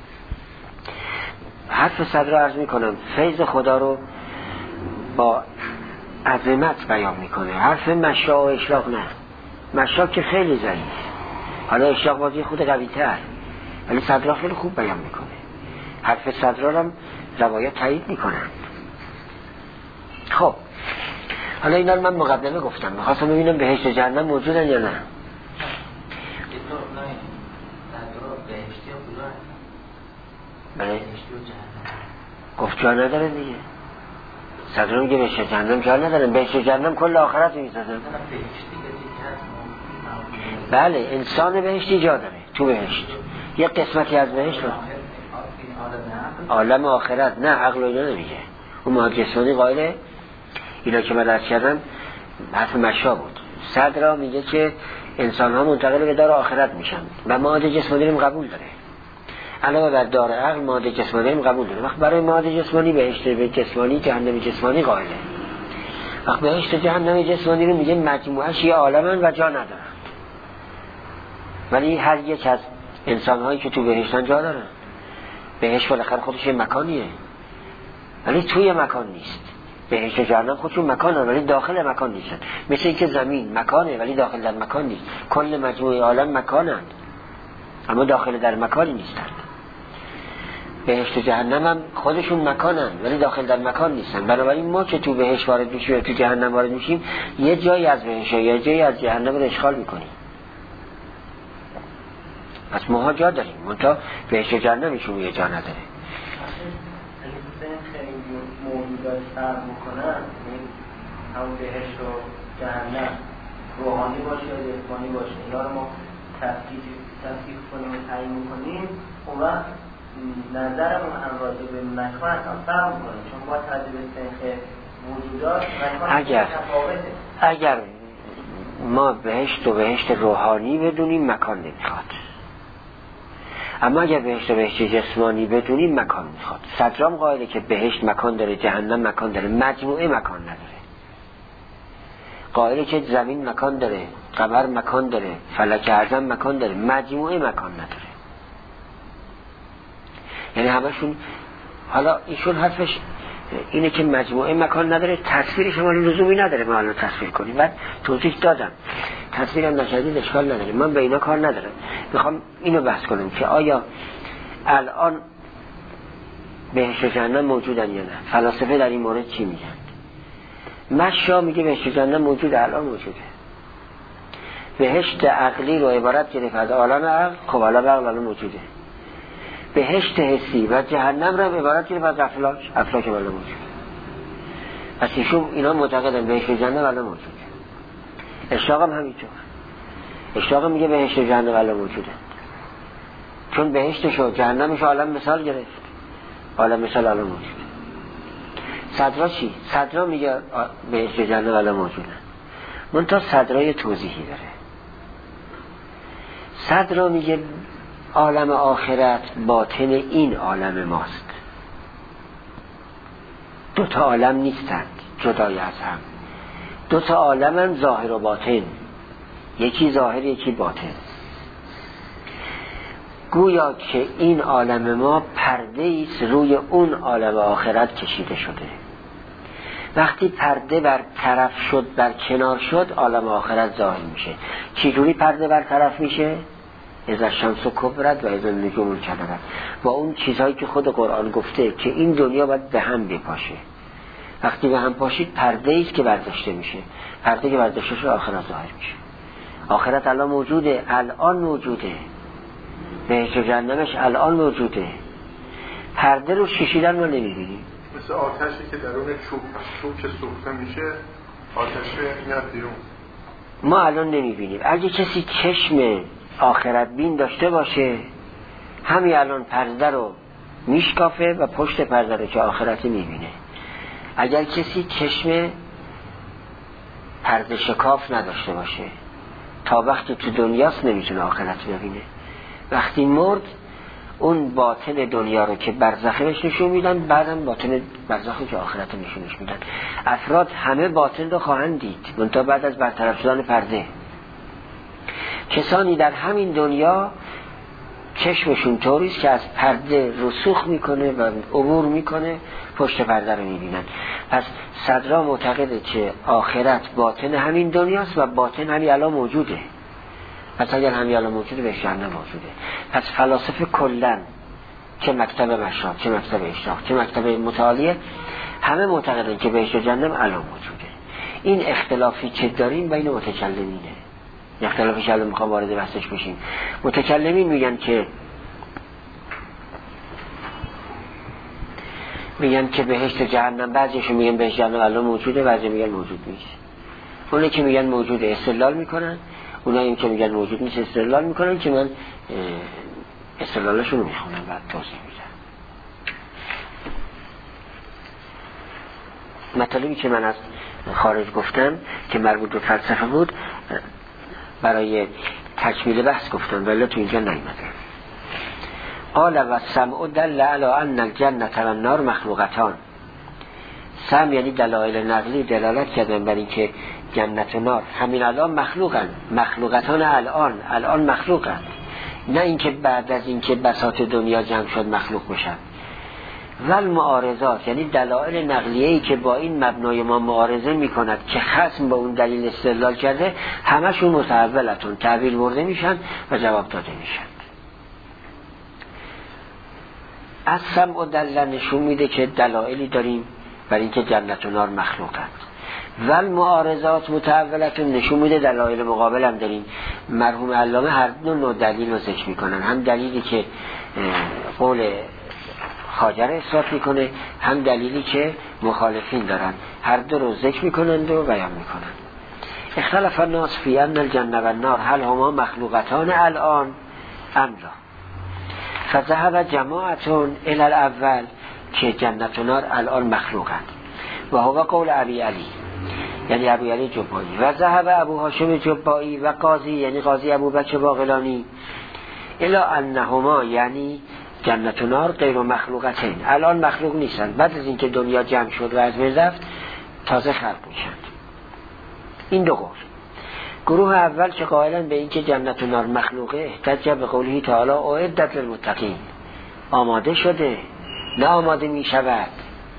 حرف صدر عرض میکنم، فیض خدا رو با عظمت بیان میکنه. حرف مشا و اشراق نه. مشا که خیلی ضعیف، حالا اشراق بازی خود قوی تر، ولی صدر خیلی خوب بیان میکنه. حرف صدر هم روایت تایید میکنن. خب حالا اینا رو من مقدمه گفتم، میخواستم ببینم بهشت و جهنم موجودن یا نه. بله گفت جا نداره دیگه. صدر میگه بهشت و جهنم جا ندارن. بهشت و جهنم کل آخرت میسازن. بله انسان بهشتی جا داره، تو بهشت یک قسمتی از بهشت رو. عالم آخرت نه، عقل اینا نمیگه. اون مواد جسمانی قائله. اینا که من درست کردم حرف مشا بود. صدر میگه که انسان ها منتقل به دار آخرت میشن و مواد جسمانی رو قبول داره، علاوه بر دار عقل ماده جسمانی هم قبول داره. وقت برای ماده جسمانی بهشت به جسمانی، جهنم جسمانی قائله. وقت بهشت جهنم جسمانی رو میگه مجموعش یه عالمن و جا ندارن، ولی هر یک از انسان‌هایی که تو بهشتن جا دارن. بهشت بالاخره خودش یه مکانیه ولی توی مکان نیست. بهشت و جهنم خودشون مکانن ولی داخل مکان نیستن. مثل اینکه زمین مکانه ولی داخل در مکان نیست. کل مجموعه عالم مکانن اما داخل در مکانی نیستن. بهشت و جهنم هم خودشون مکانن ولی داخل در مکان نیستن. بنابراین ما که تو بهشت وارد میشیم یا تو جهنم وارد میشیم یه جایی از بهشت یا یه جایی از جهنم رو اشغال میکنیم. پس ما جا داریم منتها بهشت و جهنمشون یه جا نداره. موجودات فرق میکنن، همون بهشت و جهنم روحانی باشه یا جسمانی باشه، اینا رو ما تفکیک کنیم و تعیین میکنیم، اون وقت نظرمون هم راجع به مکان اصلا فرق میکنه، چون با توجه به سنخ موجودات مکان اگر متفاوته. اگر ما بهشت و بهشت روحانی بدونیم مکان نمیخواد، اما اگر بهشت و بهشت جسمانی بدونیم مکان میخواد. صدرام قائله که بهشت مکان داره، جهنم مکان داره، مجموعه مکان نداره. قائله که زمین مکان داره، قمر مکان داره، فلک اعظم مکان داره، مجموعه مکان نداره. یعنی همشون، حالا ایشون حرفش اینه که مجموعه مکان نداره، تصویرش هم لزومی نداره ما الان تصویر کنیم. بعد توضیح دادم تصویرم نشدید اشکال نداره، من به اینا کار ندارم. میخوام اینو بحث کنم که آیا الان بهشت و جهنم موجودن یا نه. فلاسفه در این مورد چی میگن؟ مشا میگه بهشت و جهنم موجوده، الان موجوده. بهشت عقلی رو عبارت گرفت از عالم عقل، خب عالم عقل الان موجوده. بهشت حسی و جهنم رو عبارت گرفت از افلاک، افلاک الان موجوده. پس ایشون اینا معتقدن بهشت و جهنم الان موجوده. اشراق هم همینطور. اشراق میگه بهشت و جهنم الان موجوده، چون بهشتش و جهنمش عالم مثال گرفت، عالم مثال الان موجوده. صدرا چی؟ صدرا میگه بهشت و جهنم الان موجوده، منتها صدرای توضیحی داره. صدرا میگه عالم آخرت باطن این عالم ماست. دو تا عالم نیستند جدای از هم، دو تا عالمن ظاهر و باطن، یکی ظاهر یکی باطن. گویا که این عالم ما پرده ایست روی اون عالم آخرت کشیده شده. وقتی پرده بر طرف شد، بر کنار شد، عالم آخرت ظاهر میشه. چجوری پرده بر طرف میشه؟ اذا الشمس کبرت و اذا النجوم انکدرت، با اون چیزهایی که خود قرآن گفته که این دنیا باید به هم بپاشه. وقتی به هم پاشید پرده ایست که برداشته میشه، پرده که برداشته شد آخرت ظاهر میشه. آخرت الان موجوده، الان موجوده. بهشت و جهنمش الان موجوده. پرده رو شیشیدن ما نمیبینیم. مثل آتشی که درون چوب چوب که سوخته میشه آتش میاد بیرون، ما الان نمیبینیم. اگه کسی چشم آخرت بین داشته باشه همین الان پرده رو میشکافه و پشت پرده رو که آخرتی میبینه. اگر کسی چشم پرده شکاف نداشته باشه تا وقتی تو دنیاست نمیتونه آخرت ببینه. وقتی مرد اون باطن دنیا رو که برزخه بهش نشون میدن، بعدم باطن برزخه که آخرت نشونش میدن. افراد همه باطن رو خواهند دید منتها بعد از برطرف شدن پرده. کسانی در همین دنیا چشمشون طوریست که از پرده رسوخ میکنه و عبور میکنه، پشت پرده رو میبینن. پس صدرا معتقده که آخرت باطن همین دنیاست و باطن همین الان موجوده. پس اگر همین الان موجوده به جهنم موجوده. پس فلاسفه کلن، چه مکتب مشرق، چه مکتب اشراق، چه مکتب متعالیه، همه معتقدن که بهشت و جهنم الان موجوده. این اختلافی که داریم بین متکلمینه، اختلافی که الان میخوام وارد بحثش بشیم. متکلمین میگن که میگن که بهشت و جهنم، بعضیشون میگن بهشت و جهنم الان موجوده، بعضی میگن موجود نیست. اونایی که میگن موجوده استدلال میکنن، اونایی که میگن موجود نیست استدلال میکنن، که من استدلالشون رو میخونم بعد توضیح میدم. مطالبی که من از خارج گفتم که مربوط به فلسفه بود برای تکمیل بحث گفتم ولی تو اینجا نیومده. قال و سمع دل علی ان الجنة و النار مخلوقتان. سمع یعنی دلایل نقلی دلالت کردن بر اینکه جنت و نار همین الان مخلوقن، مخلوقتان الان الان مخلوقن، نه اینکه بعد از اینکه بساط دنیا جمع شد مخلوق بشن. و المعارضات یعنی دلایل نقلیه‌ای که با این مبنای ما معارضه میکند که خصم با اون دلیل استدلال کرده، همشون متحولتون تعبیل برده میشن و جواب داده میشن. از سمع و دل نشون میده که دلایلی داریم برای اینکه جنت و نار مخلوقند. و المعارضات متحولتون نشون میده دلایل مقابل هم داریم. مرحوم علامه هر دو نوع دلیل رو ذکر میکنن، هم دلیلی که قول خواجه اثبات میکنه، هم دلیلی که مخالفین دارن، هر دو رو ذکر میکنند و بیان میکنن. اختلاف الناس فی ان الجنة و النار هل هما مخلوقتان الان ام لا، فذهب جماعتون الی الاول که جنت و نار الان مخلوقند و هو قول ابی علی یعنی ابو علی جبایی، و ذهب ابو هاشم جبایی و قاضی یعنی قاضی ابو بکر باقلانی الی انهما یعنی جنت و نار غیر مخلوقتین، الان مخلوق نیستند، بعد از اینکه دنیا جمع شد و از بین رفت تازه خلق میشن. این دو قول. گروه اول که قائلن به اینکه جنت و نار مخلوقه احتج به قوله تعالی اعدت للمتقین، آماده شده نه آماده می شود.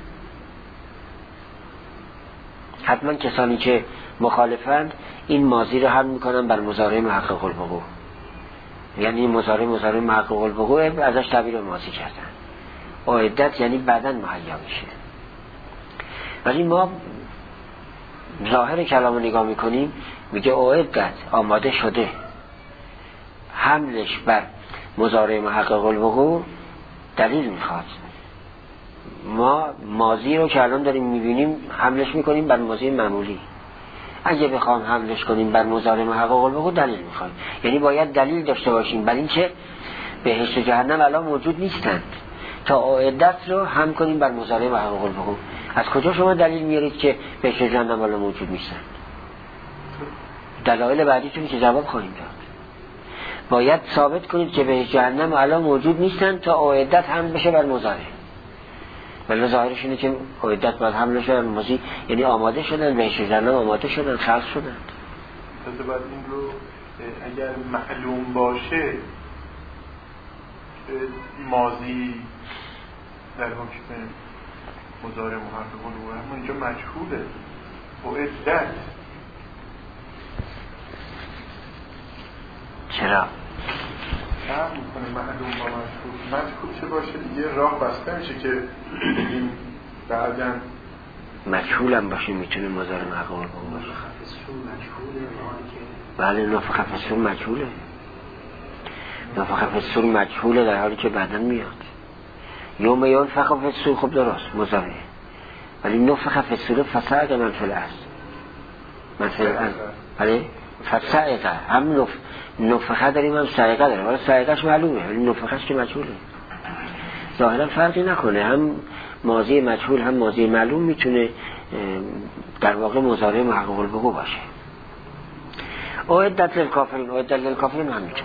حتما کسانی که مخالفند این ماضی رو هم میکنن بر مضارع محقق الوقوع، یعنی مضارع مضارع محقق الوقوع ازش تعبیر ماضی کردن. اعدت یعنی بعداً مهیا میشه. ولی ما ظاهر کلام رو نگاه میکنیم میگه اعدت آماده شده، حملش بر مضارع محقق الوقوع دلیل میخواد. ما ماضی رو که الان داریم میبینیم حملش میکنیم بر ماضی معمولی، اگه بخوام حملش کنیم بر مضارع محقق الوقوع دلیل میخوایم، یعنی باید دلیل داشته باشیم بر اینکه بهشت و جهنم الان موجود نیستند تا اعدت رو هم کنیم بر مضارع محقق الوقوع. از کجا شما دلیل میارید که بهشت و جهنم الان موجود نیستند؟ دلایل بعدیتون که جواب خواهیم داد. باید ثابت کنید که بهشت و جهنم الان موجود نیستند تا اعدت هم بشه بر مضارع. ولی ظاهرش اینه که اعدت باید حمله شدن ماضی، یعنی آماده شدن، بهشت و جهنم آماده شدن، خلق شدن. تازه باید این رو اگر معلوم باشه ماضی در حکم مضارع محقق الوقوع، اما اینجا مجهوله اعدت. چرا؟ هم میکنه معلوم با مجهول. مجهول چه باشه دیگه راه بسته میشه که این بعداً مجهول هم باشه، میتونه مضارع محقق الوقوع باشه. بله نفخ فی الصور مجهوله، نفخ فی الصور مجهوله در حالی که بعداً میاد. یوم ینفخ فی الصور خب درست مضارع، ولی نفخ فی الصور فصعق من فی الارض، من فی الارض بله فصعقه، هم نف... نفخه داریم هم صعقه داریم، ولی صعقهش معلومه ولی نفخهش که مجهوله. ظاهرا فرقی نکنه، هم ماضی مجهول هم ماضی معلوم میتونه در واقع مضارع محقق الوقوع باشه. اعدت للکافرین، اعدت للکافرین همینطور.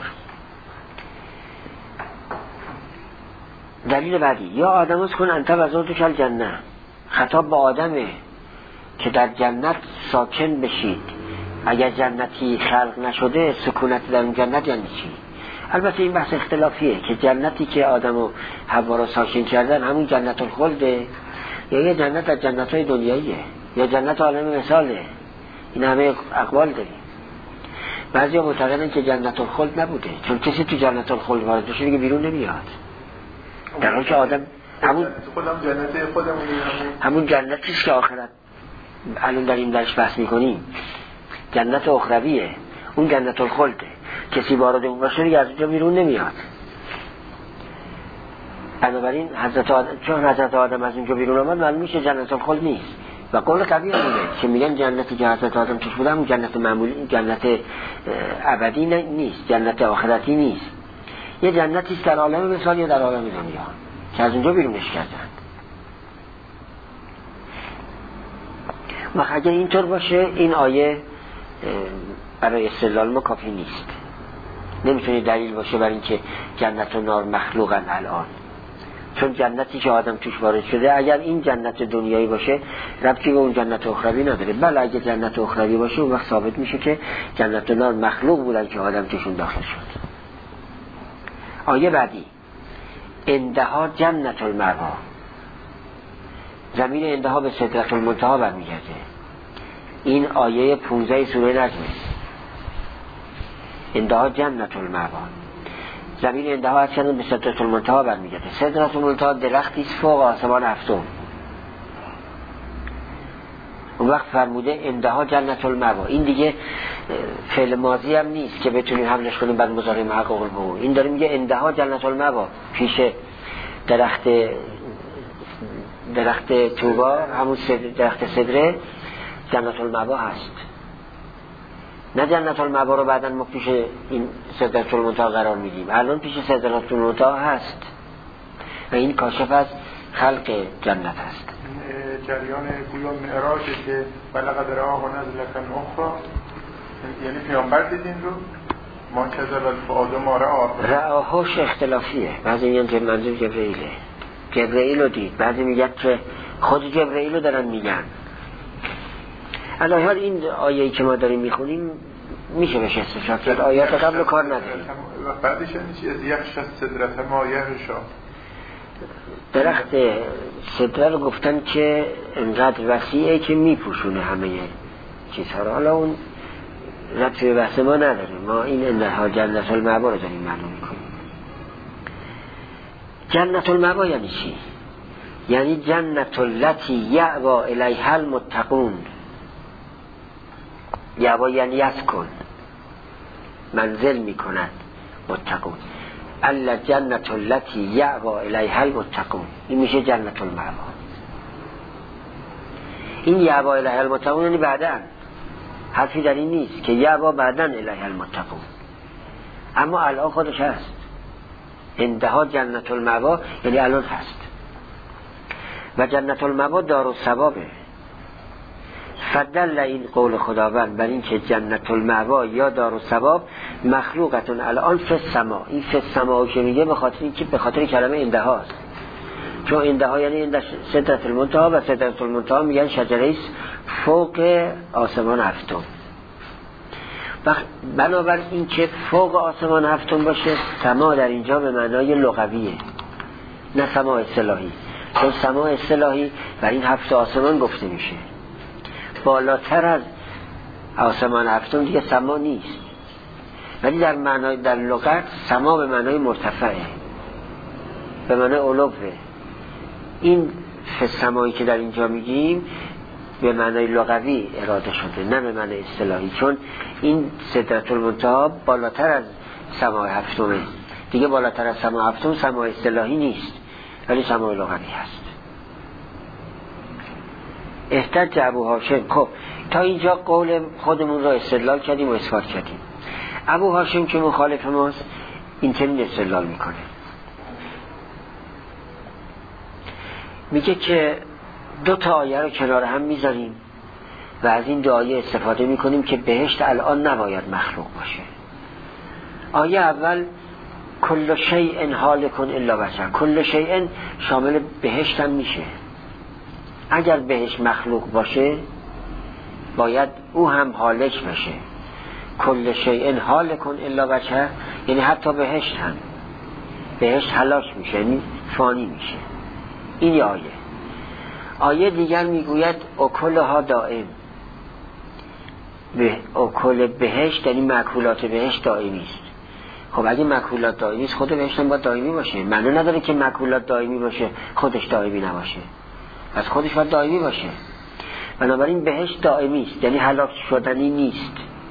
دلیل بعدی یا آدم از کن انت و زوجک الجنه، خطاب به آدمه که در جنت ساکن بشید. اگر جنتی خلق نشده سکونت در اون جنت یعنی چی؟ البته این بحث اختلافیه که جنتی که آدم و حوا را ساکن کردن همون جنت الخلده یا یه جنت از جنت های دنیاییه یا جنت عالم مثاله. این همه اقوال داریم. بعضی ها معتقدن که جنت الخلد نبوده، چون کسی تو جنت الخلد وارد بشه دیگه بیرون نمیاد، در حالی که آدم همون خودم جنت خودم همون جنتیست که آخرت الان داریم درش بحث میکنیم، جنت اخرویه، اون جنت الخلده. کسی وارد اون باشه دیگه از اونجا بیرون نمیاد. بنابراین حضرت آدم، چون حضرت آدم از اونجا بیرون آمد معلوم میشه جنت الخلد نیست. و قول قوی بوده که میگن جنتی که حضرت آدم توش بوده همون جنت معمولی، جنت ابدی نیست، جنت آخرتی نیست. یه جنتی است در عالم مثال یا در عالم دنیا که از اونجا بیرونش کردن. و اگه اینطور باشه این آیه برای استدلال ما کافی نیست. نمیتونه دلیل باشه برای اینکه جنت و نار مخلوقن الان، چون جنتی که آدم توش وارد شده اگر این جنت دنیایی باشه ربطی به اون جنت اخروی نداره. بله اگه جنت اخروی باشه اون وقت ثابت میشه که جنت و نار مخلوق بودن که آدم توشون داخل شد. آیه بعدی اندها جنت المأوا، زمین اندها به سدرة المنتهی برمیگرده. این آیه پانزده سوره نجم، اندها جنت المأوا، زمین انتها از چند به سدرة المنتهی برمیگرده. سدرة المنتهی درختی است فوق آسمان هفتم. اون وقت فرموده انتها جنت المأوا، این دیگه فعل ماضی هم نیست که بتونیم حملش کنیم بعد مضارع محقق الوقوع. این داره میگه انتها جنت المأوا، پیش درخت درخت توبا همون درخت سدره جنت المأوا هست. نه جنت المأوا رو بعداً ما پیش این سدرة المنتهی قرار میدیم، الان پیش سدرة المنتهی هست و این کاشف از خلق جنت هست. جریان گویا معراجه که بلغ رآه نزلة اخرى، یعنی پیامبر دیدین رو ما کذب الفؤاد ما رآه. رآهش اختلافیه، بعضی میگن که منظور جبرئیله، جبرئیل رو دید، بعضی میگن که خود جبرئیل رو دارن میگن. الان حال این آیه‌ای که ما داریم میخونیم میشه بشه استشراف کرد، آیات قبل کار نداریم. بعدش چی از یخش سدرة ما یغشا، درخت سدره رو گفتن که انقدر وسیعه که میپوشونه همه چیزها رو. حالا اون ربطی به بحث ما نداره، ما این انها جنت المأوا رو داریم معلوم میکنیم. جنت المأوا یعنی چی؟ یعنی جنت التی یأوی الیها المتقون. یأوی یعنی یسکن، منزل میکند متقون. الا جنت التی یأوی الیها المتقون، این میشه جنت المأوا. این یأوی الیها المتقون یعنی بعدن، حرفی در این نیست که یأوی بعدن الیها المتقون، اما الان خودش هست. انتها جنت المأوا یعنی الان هست. و جنت المأوا دارالثوابه. فدل این قول خداوند بر این که جنت المأوا یا دارالثواب مخلوقتون الان فی السما. این فی السما که میگه به خاطر اینکه به خاطر کلمه اندهاست، چون انتها یعنی اند سدرة المنتهی و سدرة المنتهی میگن شجره است فوق آسمان هفتم. بنابر این که فوق آسمان هفتم باشه، سما در اینجا به معنای لغویه نه سما اصطلاحی، چون سما اصطلاحی بر این هفت آسمان گفته میشه. بالاتر از آسمان هفتم دیگه سما نیست، ولی در معنای در لغت سما به معنای مرتفعه، به معنای علوه. این سمایی که در اینجا میگیم به معنای لغوی اراده شده نه به معنای اصطلاحی، چون این سدرة المنتهی بالاتر از سمای هفتمه دیگه. بالاتر از سمای هفتم سمای اصطلاحی نیست ولی سمای لغوی هست. احتج ابو هاشم. خب تا اینجا قول خودمون را استدلال کردیم و اثبات کردیم. ابو هاشم که مخالف ماست اینطوری استدلال میکنه، میگه که دو تا آیه رو کنار هم میذاریم و از این دو آیه استفاده میکنیم که بهشت الان نباید مخلوق باشه. آیه اول کل شیء هالک الا وجهه، کل شیء شامل بهشت هم میشه. اگر بهشت مخلوق باشه باید او هم هالک بشه. کل شیء هالک الا وجهه یعنی حتی بهشت هم، بهشت هلاک میشه یعنی فانی میشه. این آیه. آیه دیگر میگوید اکلها دائم، به اکل بهشت یعنی مأکولات بهشت دائمی است. خب اگه مأکولات دائمی است خود بهشت هم باید دائمی باشه. معنی نداره که مأکولات دائمی باشه خودش دائمی نباشه، از خودش باید دائمی باشه. بنابراین بهشت دائمی است یعنی هلاک شدنی نیست.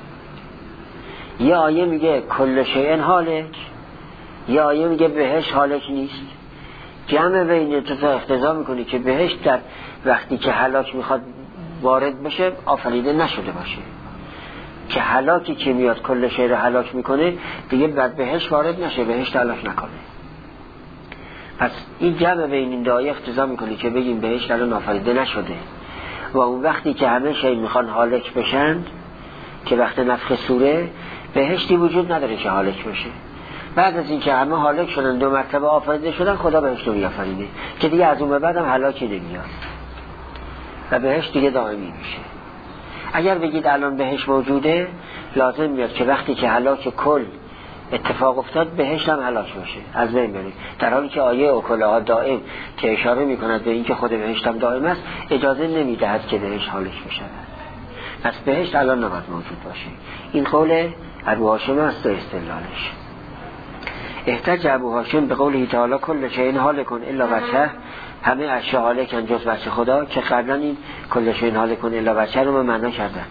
یه آیه میگه کل شیء هالک، یه آیه میگه بهشت هالک نیست. جمع بین تو اقتضا میکنی که بهشت در وقتی که هلاک میخواد وارد بشه آفریده نشده باشه، که هلاکی که میاد کل شیء رو هلاک میکنه دیگه بعد بهشت وارد نشه، بهشت هلاک نکنه. پس این جمع بین این دو آیه اقتضا میکنی که بگیم بهشت الان آفریده نشده و اون وقتی که همه شی میخوان هالک بشن که وقت نفخ سوره بهشتی وجود نداره که هالک باشه. بعد از اینکه همه هالک شدن، دو مرتبه آفریده شدن، خدا بهشت رو میآفرینه که دیگه از اون به بعد هم هلاکی نمیاد و بهشت دیگه دائمی میشه. اگر بگید الان بهشت موجوده، لازم میاد که وقتی که هلاک کل اتفاق افتاد بهشت هم هلاک باشه، از بین بره، در حالی که آیه اکلها دائم که اشاره میکند به اینکه خود بهشت هم دائم است اجازه نمیدهد که بهشت هالک بشه. پس بهشت الان نباید موجود باشه. این قول ابو هاشم است و استدلالش. احتج ابو هاشم به قوله تعالی کل شیء هالک الا وجهه، همه اشیاء هالکن جز وجه خدا، که قبلا این کل شیء هالک الا وجهه رو من معنا کردم.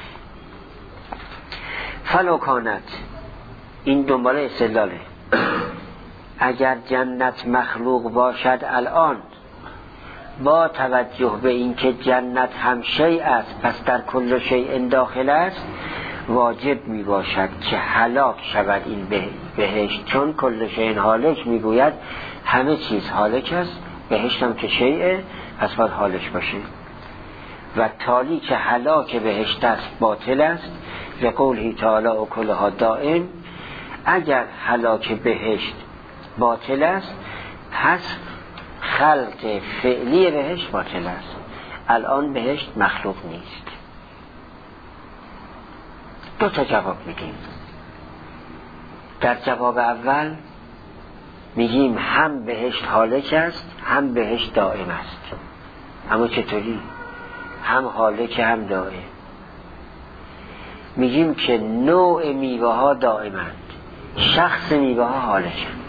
فلو کانت، این دنبال استدلاله، اگر جنت مخلوق باشد الان، با توجه به اینکه جنت هم شیء است پس در کل شیء داخل است، واجب می باشد که هلاک شود این بهشت، چون کل شیء هالک می گوید همه چیز هالک است، بهشت هم که شیء پس باید هالک باشه. و تالی که هلاک بهشت است باطل است، به قوله تعالی اکلها دائم، اگر هلاک بهشت باطل است پس خلق فعلی بهشت باطل است. الان بهشت مخلوق نیست. دو تا جواب میگیم. در جواب اول میگیم هم بهشت هالک است هم بهشت دائم است. اما چطوری؟ هم هالک هم دائم. میگیم که نوع میوه ها دائمند، شخص میوه ها هالکند.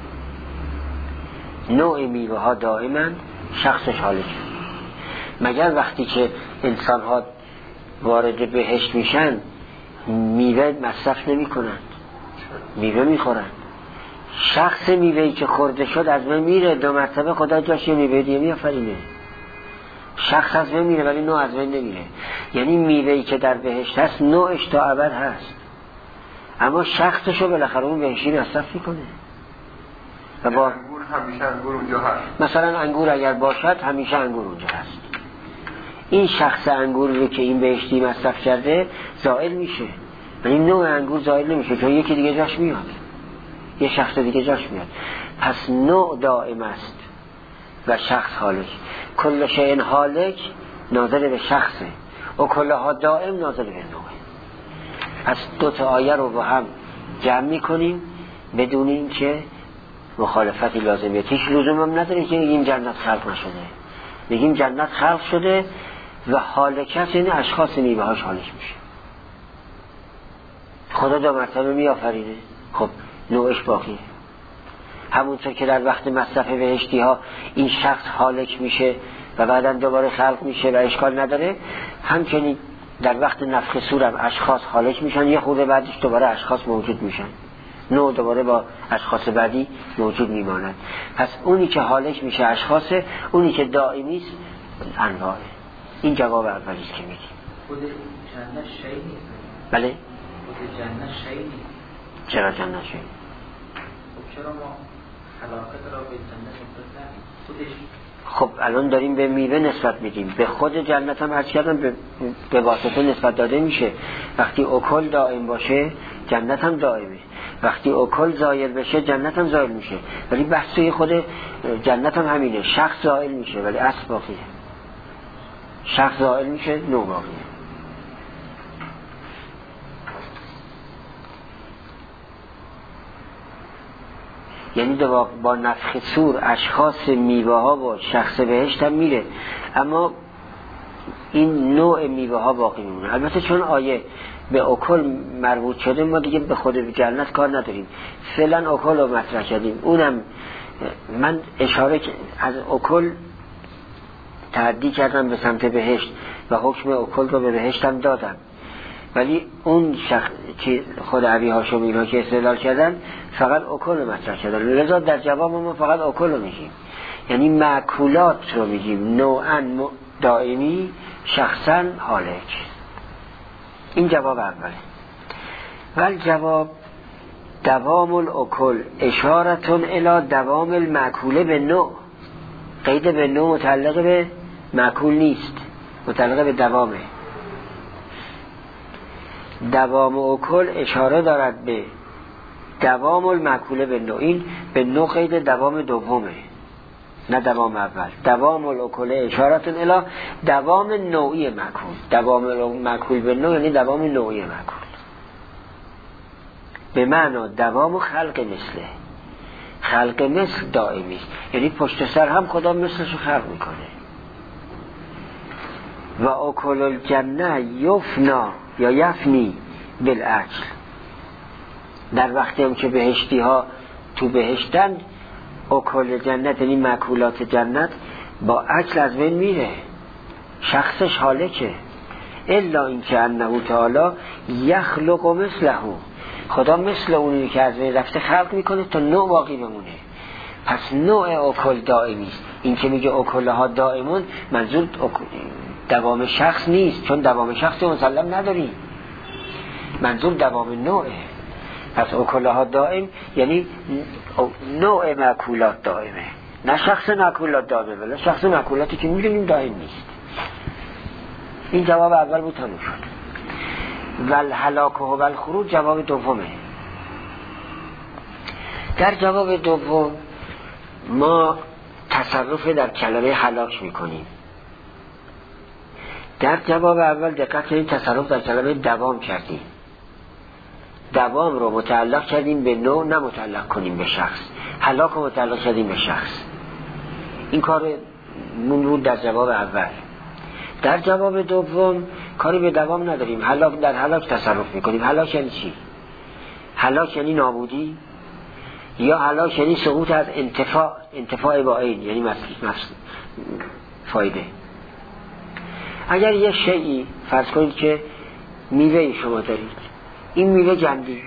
نوع میوه ها دائمند، شخصش هالکند. مگر وقتی که انسان ها وارد بهشت میشن میوه مصرف نمی کنند، میوه میخورند. شخص میوهی که خورده شد از من میره، دو مرتبه خدا جاش یه میوه دیگه میآفرینه. شخص از من میره ولی نوع از من نمیره. یعنی میوهی که در بهشت هست نوعش تا ابد هست، اما شخصشو بالاخره اون بهشتی مصرف میکنه. و با انگور همیشه انگور اونجا هست. مثلا انگور اگر باشد همیشه انگور اونجا هست. این شخص انگور رو که این بهشتی مصرف کرده زائل میشه، یعنی نوع انگور زائل نمیشه، چون یکی دیگه جاش میاد، یه شخص دیگه جاش میاد. پس نوع دائم است و شخص هالک. کل شیء هالک ناظر به شخصه و کلها دائم ناظر به نوعه. پس دو تا آیه رو با هم جمع میکنیم بدون اینکه مخالفتی لازمیه. هیچ لزوم هم نداره که این جنت خلق نشده. میگیم جنت خلق شده و هالکت یعنی اشخاص میوه هاش هالک میشه. خدا دو مرتبه میآفرینه، خب نوعش باقیه. همونطور که در وقت مصرف بهشتی ها این شخص هالک میشه و بعدا دوباره خلق میشه و اشکال نداره، همچنین در وقت نفخ صور هم اشخاص هالک میشن، یه خورده بعدش دوباره اشخاص موجود میشن، نوع دوباره با اشخاص بعدی موجود میماند. پس اونی که هالک میشه اشخاصه، اونی که دائمی است انواعه. این جواب اولی است که میگیم. خود جنت شیء نیست. بله؟ خود جنت شیء نیست. چرا جنت شیء؟ خب چرا ما علاقه را به جنت نسبت خودش؟ خب الان داریم به میوه نسبت میدیم، به خود جنت هم عرض کردم به, به واسطه نسبت داده میشه. وقتی اکل دائم باشه جنت هم دائمه، وقتی اکل زائل بشه جنت هم زائل میشه. ولی بحثی خود جنت هم همینه، شخص زائل میشه ولی اصل باقیه. شخص زائل میشه، نوع باقیه. یعنی با, با نفخ صور اشخاص میوه ها با شخص بهشت هم میره، اما این نوع میوه ها باقی میمونه. البته چون آیه به اکل مربوط شده ما دیگه به خود جنت کار نداریم، فعلا اکل رو مطرح کردیم. اونم من اشاره از اکل تعدی کردم به سمت بهشت و حکم اکل رو به بهشتم دادم، ولی اون شخص که خود ابی هاشم اینا که استدلال کردن فقط اکل رو مطرح کردن، لذا در جواب ما فقط اکل رو میگیم، یعنی معکولات رو میگیم، نوعا دائمی، شخصا هالک. این جواب اوله. ولی جواب دوام الاکل اشارتون الی دوام المعکوله به نوع، قید به نوع متعلق به معکول نیست، متعلق به دوامه. دوام اکل اشاره دارد به دوام المأکوله به نوع، این به نوع قید دوام دومه نه دوام اول. دوام الاکل اشارت الی دوام نوعی مأکول. دوام مأکول به نوع یعنی دوام نوعی مأکول، به معنی دوام خلق مثله. خلق مثل دائمی است، یعنی پشت سر هم خدا مثلشو خلق میکنه. و اکل الجنه یفنا یا یفنی بالاجل، در وقتی هم که بهشتی ها تو بهشتن، اکل جنت یعنی مأکولات جنت با اجل از بین میره، شخصش هالکه. الا اینکه انه تعالی یخلق مثله، خدا مثل اونی که از بین رفته خلق میکنه تا نوع باقی بمونه. پس نوع اکل دائمی است. این که میگه اکلها دائمون منظور دوام شخص نیست، چون دوام شخصی مسلم نداریم، منظور دوام نوعه. پس اکلها دائم یعنی نوع مأکولات دائمه، نه شخص مأکولات دائمه، ولی شخص مأکولاتی که میدونیم دائم نیست. این جواب اول بود، تموم شد. والهلاک و الخروج جواب دومه. در جواب دوم ما تصرف در کلمه هلاک میکنیم. در جواب اول دقت کنیم تصرف در کلمه دوام کردیم. دوام رو متعلق کردیم به نوع، نه متعلق کنیم به شخص. هلاک رو متعلق کردیم به شخص. این کار من بود در جواب اول. در جواب دوم کاری به دوام نداریم، هلاک در هلاک تصرف میکنیم. هلاک یعنی چی؟ هلاک یعنی نابودی، یا هلاک یعنی سقوط از انتفاع، انتفاع با عین یعنی مفصل فایده. اگر یه شیئی فرض کنید که میوه شما دارید، این میوه جندید،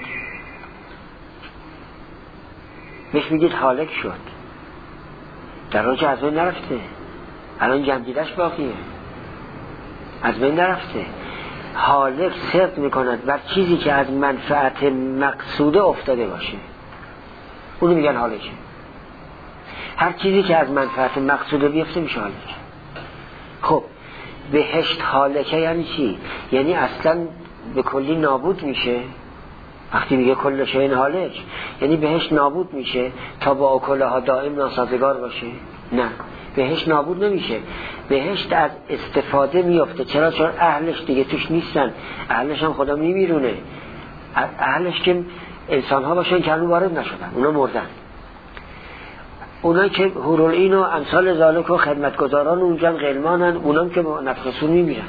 بهش میگید هالک شد، در حالی که از بین نرفته، الان جندیدش باقیه، از بین نرفته. هالک صدق میکند بر چیزی که از منفعت مقصوده افتاده باشه، اونو میگن هالکه. هر چیزی که از منفعت مقصوده بیفته میشه هالک. خب بهشت هالکه یعنی چی؟ یعنی اصلا به کلی نابود میشه. وقتی میگه کل شیء هالک یعنی بهشت نابود میشه تا با اکلها دائم ناسازگار باشه؟ نه، بهشت نابود نمیشه، بهشت از استفاده میفته. چرا؟ چون اهلش دیگه توش نیستن، اهلش هم خدا میمیرونه. اهلش که انسان ها باشن که اون وارد نشدن، اونا مردن. اونایی که حورالعین و امثال ذالک و خدمتگزاران اونجا غلمانن، اونام که نفخ میمیرن.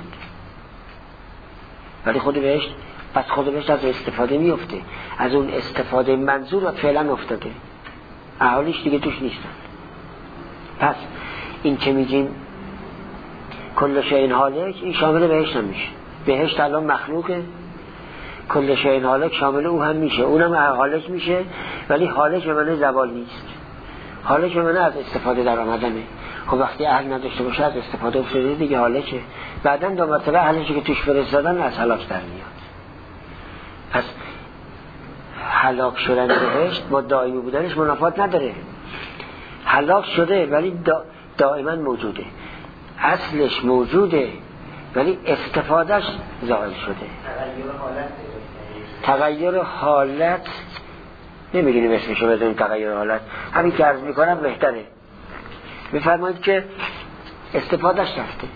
ولی خود بهشت، پس خود بهشت از استفاده میفته، از اون استفاده منظور فعلا افتاده، اهالیش دیگه توش نیستن. پس این که میگیم کل شیء هالک، این شامل بهشت هم میشه. بهشت الان مخلوقه، کل شیء هالک شامل او هم میشه، اونم هالک میشه، ولی هالک به معنی زوال نیست، هالک به معنی از استفاده در آمدنه. خب وقتی اهل نداشته باشه از استفاده افتاده دیگه هالکه. بعداً دو مرتبه اهلشی که توش فرستادن از هلاک در میاد. پس هلاک شدن بهشت با دائمی بودنش منافات نداره. هلاک شده ولی دا دائما موجوده، اصلش موجوده ولی استفادهش زائل شده. تغییر حالت نمیگیم اسمشو بزنیم تغییر حالت، همین که عرض میکنم بهتره. میفرمایید که استفادهش رفته،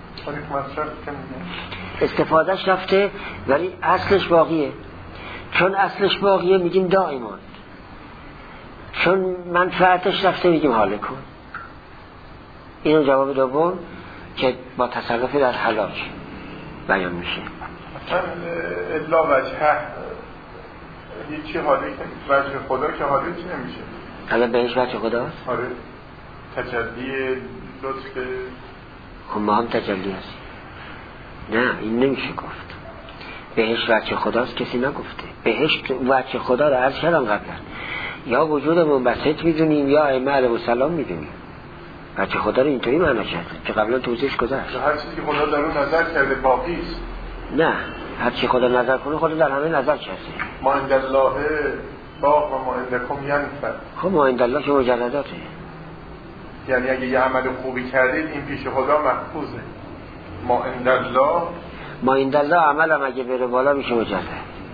استفادهش رفته ولی اصلش باقیه. چون اصلش باقیه میگیم دائمان، چون منفعتش رفته میگیم حاله کن. اینو جواب دوم که با تصرف در هلاک بیان میشه. اصلا الا وجهه هیچی حاله وجه خدا که حاله چی نمیشه. الان بهش وجه خداست؟ آره، تجلی لطف. خب ما هم تجلی هستیم. نه این نمیشه گفت بهش وجه خداست، کسی نگفته. بهش وجه خدا رو عرض کردم قبلا، یا وجود منبسط میدونیم یا ائمه علیهم السلام میدونیم. وجه خدا رو اینطوری معنی کرد که قبلا توضیحش گذشت. هر چیزی که خدا در اون نظر کرده باقی است. نه، هر چی خدا نظر کنه خدا در همه نظر کرده. ما عند الله باق و ما عندکم ینفد. خب ما عند الله که مجرداته، یعنی اگه یه عمل خوبی کردید این پیش خدا محفوظه. ما عند الله، ما عند الله عملم اگه بره بالا میشه مجرد.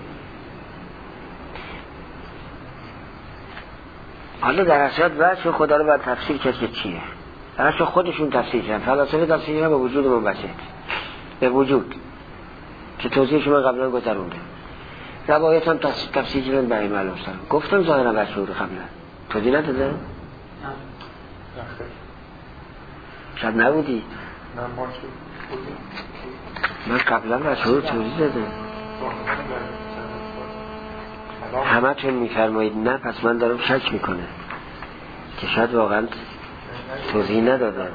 حالا در اصل وجه خدا رو باید تفسیر کرد که چیه. در اصل خودشون تفسیر کردن، فلاسفه تفسیر کردن به وجود منبسط، به وجود که توضیح شما قبلا گذرونده. روایت هم تفسیر کردن به این معلوم سرم. گفتم ظاهرا وجه رو قبلا توضیح نداده؟ نه شاید نبودی؟ نه ما چه بودیم؟ من قبلا وجه رو توضیح دادم. همه تون میفرمایید نه، پس من دارم شک میکنه که شاید واقعا توضیح ندادم.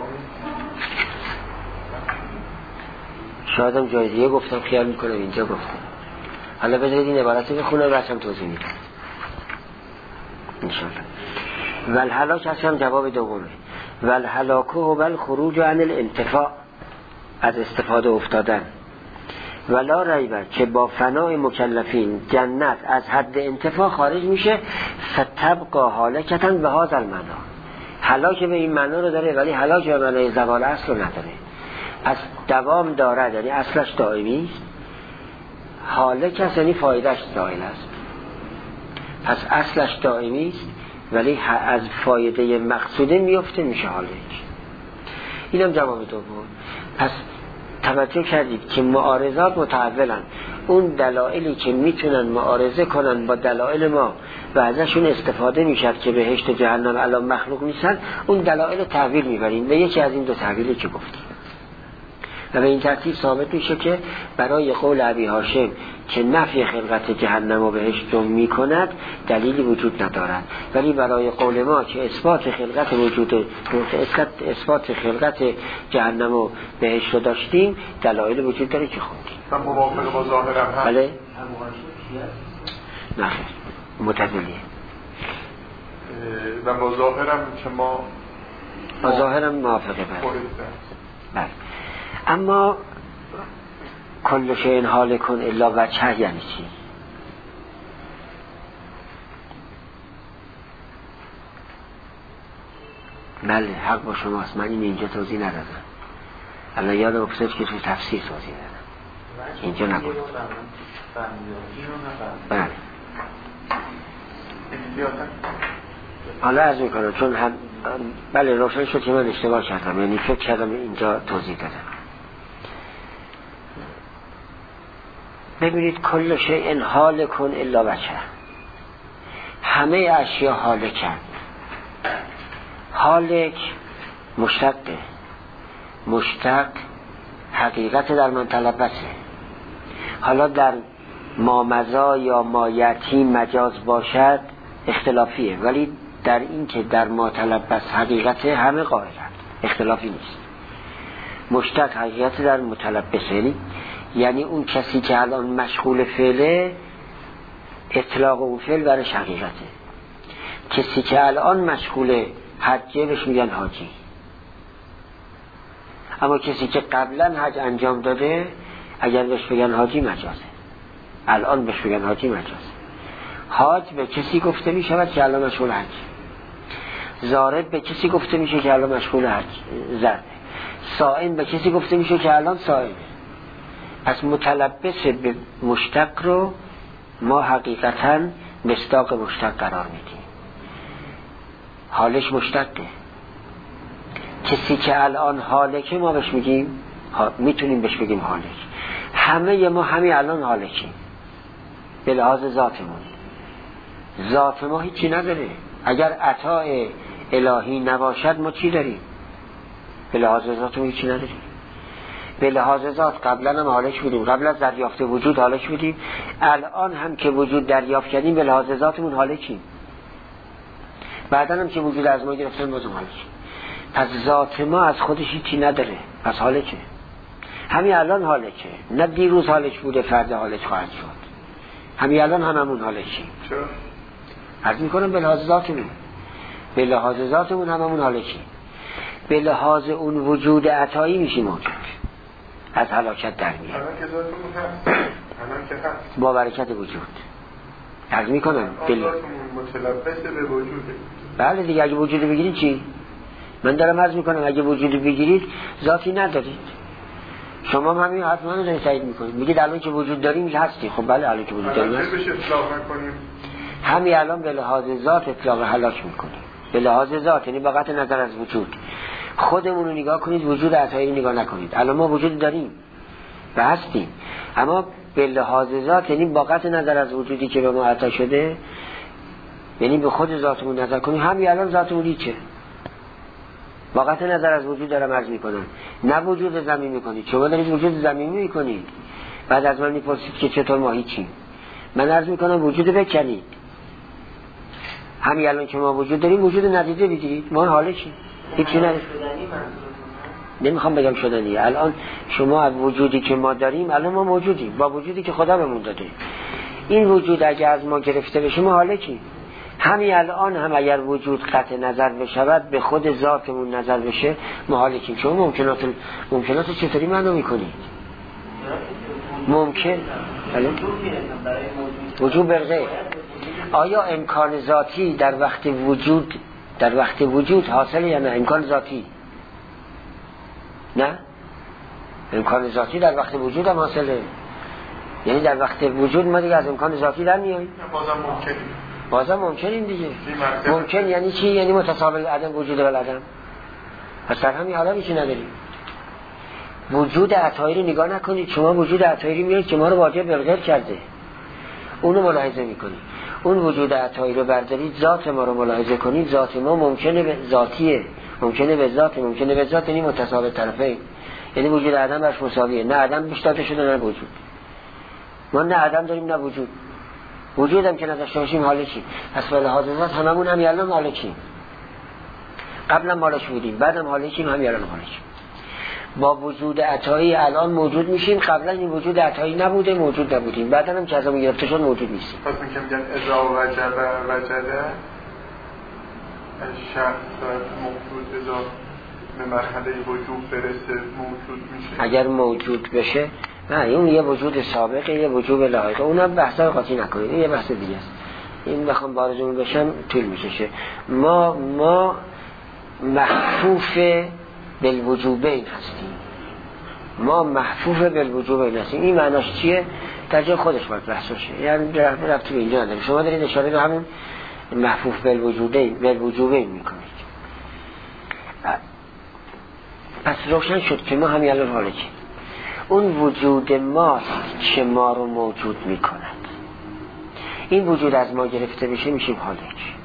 شاید هم جای دیگه گفتم، خیال میکنم اینجا گفتم. حالا بذارید این عبارت بخونم و هم توضیح میدم انشاءالله. والهلاک هم جواب دومه. والهلاکه و والخروج عن الانتفاع، از استفاده افتادن. ولا ریبه که با فنای مکلفین جنت از حد انتفاع خارج میشه، فتبقى هالکتن به هذا المعنی. هلاک به این معنا رو داره ولی هلاک به معنای زوال اصل رو نداره. پس دوام داره، یعنی اصلش دائمی است. هالک است یعنی فایدهش زائل است. پس اصلش دائمی است ولی از فایده مقصوده میفته میشه هالک. اینم جواب دوم. پس توجه کردید که معارضات متعولن. اون دلایلی که میتونن معارضه کنن با دلایل ما و ازشون استفاده میشد که بهشت و جهنم الان مخلوق نیستن، اون دلایل تحویل میبریم به یکی از این دو تحویلی که گفتیم و به این ترتیب ثابت میشه که برای قول ابی هاشم که نفی خلقت جهنم و بهشت رو میکند دلیلی وجود ندارد، ولی برای قول ما که اثبات خلقت وجود اثبات خلقت جهنم و بهشت رو داشتیم دلایل وجود داره که خوندیم. و موافق با ظاهرم هست؟ بله؟ نه خیر متدلیه. و با ظاهرم که ما با ظاهرم موافقه بله. بله. اما کل شیء هالک الا وجهه یعنی چی؟ بله حق با شماست، من این اینجا توضیح ندادم. الان یادم افتاد که تو تفسیر توضیح دادم، اینجا نگفتم. بله حالا عرض میکنم چون هم بله روشن شد که من اشتباه کردم، یعنی فکر کردم اینجا توضیح دادم. ببینید کل شیء هالک الا وجهه، همه اشیا هالکن. هالک مشتقه، مشتق حقیقت در من تلبسه. حالا در مامزا یا مایتی مجاز باشد اختلافیه، ولی در این که در ما تلبس حقیقت همه قائلن، اختلافی نیست. مشتق حقیقت در متلبسه، یعنی اون کسی که الان مشغول فعله اطلاق اون فعل برش حقیقته. کسی که الان مشغول حجه بهش میگن حاجی، اما کسی که قبلا حج انجام داده اگر بهش بگن حاجی مجازه، الان بهش بگن حاجی مجازه. حاج به کسی گفته می شود که الان مشغول حج، زارب به کسی گفته میشه که الان مشغول حج زرده، صائم به کسی گفته میشه که الان صائمه. پس متلبس به مشتق رو ما حقیقتاً مصداق مشتق قرار میدیم، حالش مشتقه. کسی که الان حالکه ما بهش میگیم میتونیم بهش بگیم حالک. همه ما همین الان حالکیم به لحاظ ذاتمون. ذات ما هیچی نداره. اگر عطای الهی نباشد ما چی داریم؟ به لحاظ ذاتمون هیچی نداریم. به لحاظ ذات قبلا هم حالک بودیم، قبل از دریافت وجود حالک بودیم، الان هم که وجود دریافت کردیم به لحاظ ذاتمون حالکیم، بعدا هم که وجود از ما گرفتن بازم حالکیم. پس ذات ما از خودش هیچی نداره، پس حالکه. همین الان حالکه، نه دیروز حالک بوده فردا حالک خواهد شد. همین الان هممون حالکیم. چرا؟ عرض میکنم به لحاظ ذاتمون، به لحاظ ذاتمون هممون حالکیم. به لحاظ اون وجود عطایی میشیم موجود، از هلاکت در میاد. الان که ذاتمون هست، الان که هست با برکت وجود. عرض میکنم بل... متلبس به وجوده. بله دیگه، اگه وجود بگیرید چی؟ من دارم عرض میکنم اگه وجود بگیرید ذاتی ندارید. شما هم همین حتما رو دارید تایید میکنید، میگید الان که وجود داریم هستی. خب بله الان که وجود داریم هستی. بشه اطلاق نکنیم همین الان به لحاظ ذات اطلاق هلاک میکنیم، به لحاظ ذات، یعنی با قطع نظر از وجود. خودمون رو نگاه کنید، وجود عطایی رو نگاه نکنید. الان ما وجود داریم و هستیم، اما به لحاظ ذات، یعنی با قطع نظر از وجودی که به ما عطا شده، یعنی به خود ذاتمون نظر کنیم. همین الان ذاتمون هیچه، با قطع نظر از وجود دارم عرض میکنم، نه وجود زمین میکنید. شما دارید وجود زمینی میکنید، بعد از من میپرسید که چطور ما هیچیم. من عرض میکنم وجود بکنید. همین الان که ما وجود داریم، وجود ندیده بگیرید، ما حاله چیم؟ هیچی نداریم. نمیخوام بگم شدنی. الان شما از وجودی که ما داریم، الان ما موجودیم با وجودی که خدا بهمون داده. این وجود اگه از ما گرفته بشه، ما حاله چیم؟ همین الان هم اگر وجود قطع نظر بشود، به خود ذاتمون نظر بشه، ما حاله چیم؟ شما ممکنات ممکنات چطوری معنی میکنید؟ ممکن بله؟ وجود برغه. آیا امکان ذاتی در وقت وجود در وقت وجود حاصله یا نه؟ امکان ذاتی نه، امکان ذاتی در وقت وجود هم حاصله. یعنی در وقت وجود ما دیگه از امکان ذاتی در میاییم. بازم ممکنه بازم ممکنیم دیگه. ممکن یعنی چی؟ یعنی متساوی عدم وجود و عدم. پس در همین حالا هیچی نداریم. وجود عطایی رو نگاه نکنید. شما وجود عطایی رو میارید که ما رو واجب بالغیر کرده، اونو ملاحظه میکنید. اون وجود عطایی رو بردارید، ذات ما رو ملاحظه کنید. ذات ما ممکنه به ذاتیه، ممکنه به ذات، ممکنه به ذات، یعنی متساوی طرفین. یعنی وجود عدم برش مساویه، نه عدم بیش داده شده نه وجود. ما نه عدم داریم نه وجود. وجود هم که نداشته باشیم حاله چیم؟ پس به لحاظ ذات هممون هم الان حاله چیم. قبلا حالش بودیم، بعدم حاله چیم، هم الان حاله چیم. با وجود عطایی الان موجود میشیم، قبلا این وجود عطایی نبوده، موجود نبودیم، بعدا هم که ازمون گرفته شد موجود نیستیم. پس میگم میگن اذا وجب وجده شخص موجود اذا به مرحله وجود برسه موجود میشه. اگر موجود بشه، نه اون یه وجود سابقه، یه وجود لاحقه، اونم بحثا قاطی نکنید، این یه بحث دیگه است. این بخوام واردمون بشم طول میشه. ما ما محفوف بالوجوبین هستیم، ما محفوف بالوجوبین هستیم. این معناش چیه؟ در جای خودش باید بحث بشه، یعنی رفت تو اینجا نداره. شما دارید اشاره به همون محفوف بالوجوبین بالوجوبین میکنید. پس روشن شد که ما همین الان حاله چیم. اون وجود ماست که ما رو موجود میکند. این وجود از ما گرفته بشه میشیم حالک.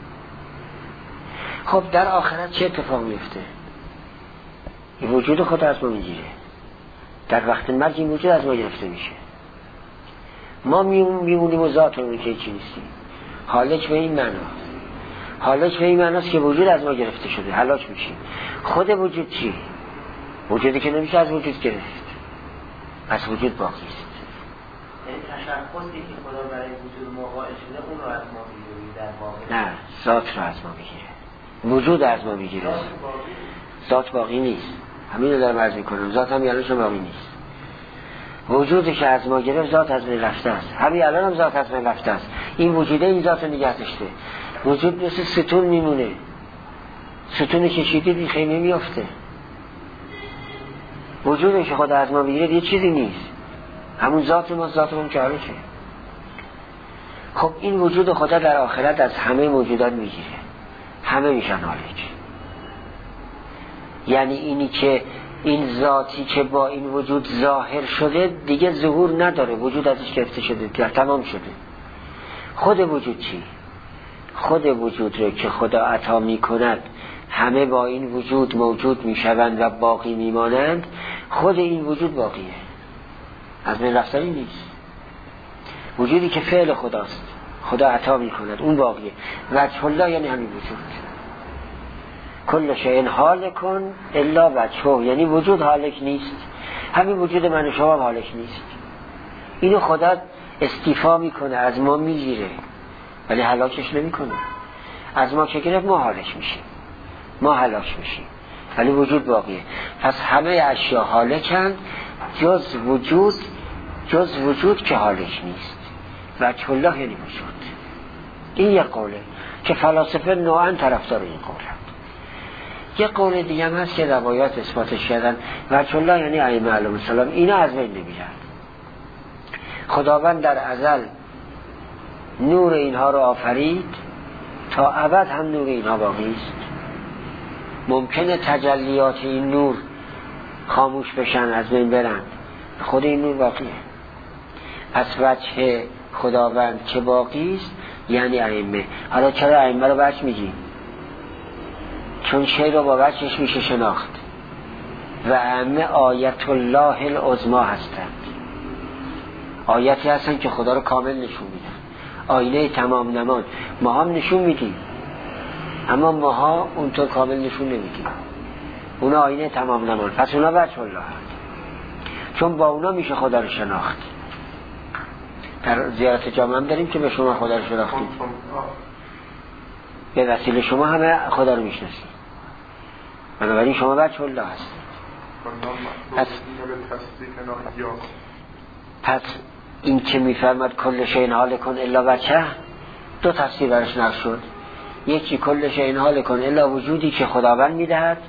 خب در آخرت چه اتفاق میفته؟ این وجود خود از ما میگیره. در وقت مرگ این وجود از ما گرفته میشه، ما میمونیم و ذاتمون که چی نیستیم. حالک به این معناست. حالک به این معناست که وجود از ما گرفته شده، هلاک میشیم. خود وجود چی؟ وجودی که نمیشه از وجود گرفت، پس وجود باقی است. یعنی تشخصی که خدا برای وجود ما قائل شده اون رو از ما میگیره در واقع؟ نه، ذات رو از ما میگیره، وجود از ما میگیره. ذات باقی نیست. همین رو دارم عرض میکنم، ذات هم یعنی شما باقی نیست. وجودی که از ما گرفت ذات از من رفته است. همین الان هم ذات از من رفته است. این وجوده این ذات رو نگه داشته. وجود مثل ستون میمونه، ستون کشیدی بی خیمه میافته. وجودی که خدا از ما میگیره یه چیزی نیست، همون ذات ما، ذاتمون که حاله چه. خب این وجود خدا در آخرت از همه موجودات میگیره، همه میشن حالک. یعنی اینی که این ذاتی که با این وجود ظاهر شده دیگه ظهور نداره، وجود ازش گرفته شده، دیگه تمام شده. خود وجود چی؟ خود وجود رو که خدا عطا میکند همه با این وجود موجود میشوند و باقی میمانند. خود این وجود باقیه، از من رفتنی نیست. وجودی که فعل خداست، خدا عطا میکند، اون باقیه. وجه الله یعنی همین وجود. کل شیء هالک الا وجهه، یعنی وجود هالک نیست، همین وجود من و شما هالک نیست. اینو خدا استیفا میکنه، از ما میگیره ولی هلاکش نمیکنه. از ما که گرفت ما هالک میشیم، ما هلاک میشیم ولی وجود باقیه. پس همه اشیا هالکن جز وجود، جز وجود که هالک نیست. وجه الله یعنی وجود. این یک قوله که فلاسفه نوعا طرفدار این قوله. یک قول دیگه هم هست که روایات اثباتش کردن. وجه الله یعنی ائمه علیهم السلام، اینا از بین نمیرن. خداوند در ازل نور اینها رو آفرید تا ابد هم نور اینها باقی است. ممکنه تجلیات این نور خاموش بشن، از بین برن، خود این نور باقیه. پس وجه خداوند که باقی است یعنی ائمه. حالا چرا ائمه رو وجه میگیم؟ چون شی رو با وجهش میشه شناخت و ائمه آیت الله العظما هستند. آیتی هستن که خدا رو کامل نشون میدن، آینه تمام نمان. ما هم نشون میدیم اما ماها اونطور کامل نشون نمیدیم، اونا آینه تمام نمان، پس اونا وجه الله هست. چون با اونا میشه خدا رو شناخت. در زیارت جامعه هم داریم که به شما خدا رو شناختیم، به وسیله شما همه خدا رو میشناسیم، بنابراین شما وجه الله هست. پس پس این که میفرماد کل شیء هالک الا وجهه، دو تفسیر برش نقل شد. یکی کل شیء هالک الا وجودی که خداوند میدهد،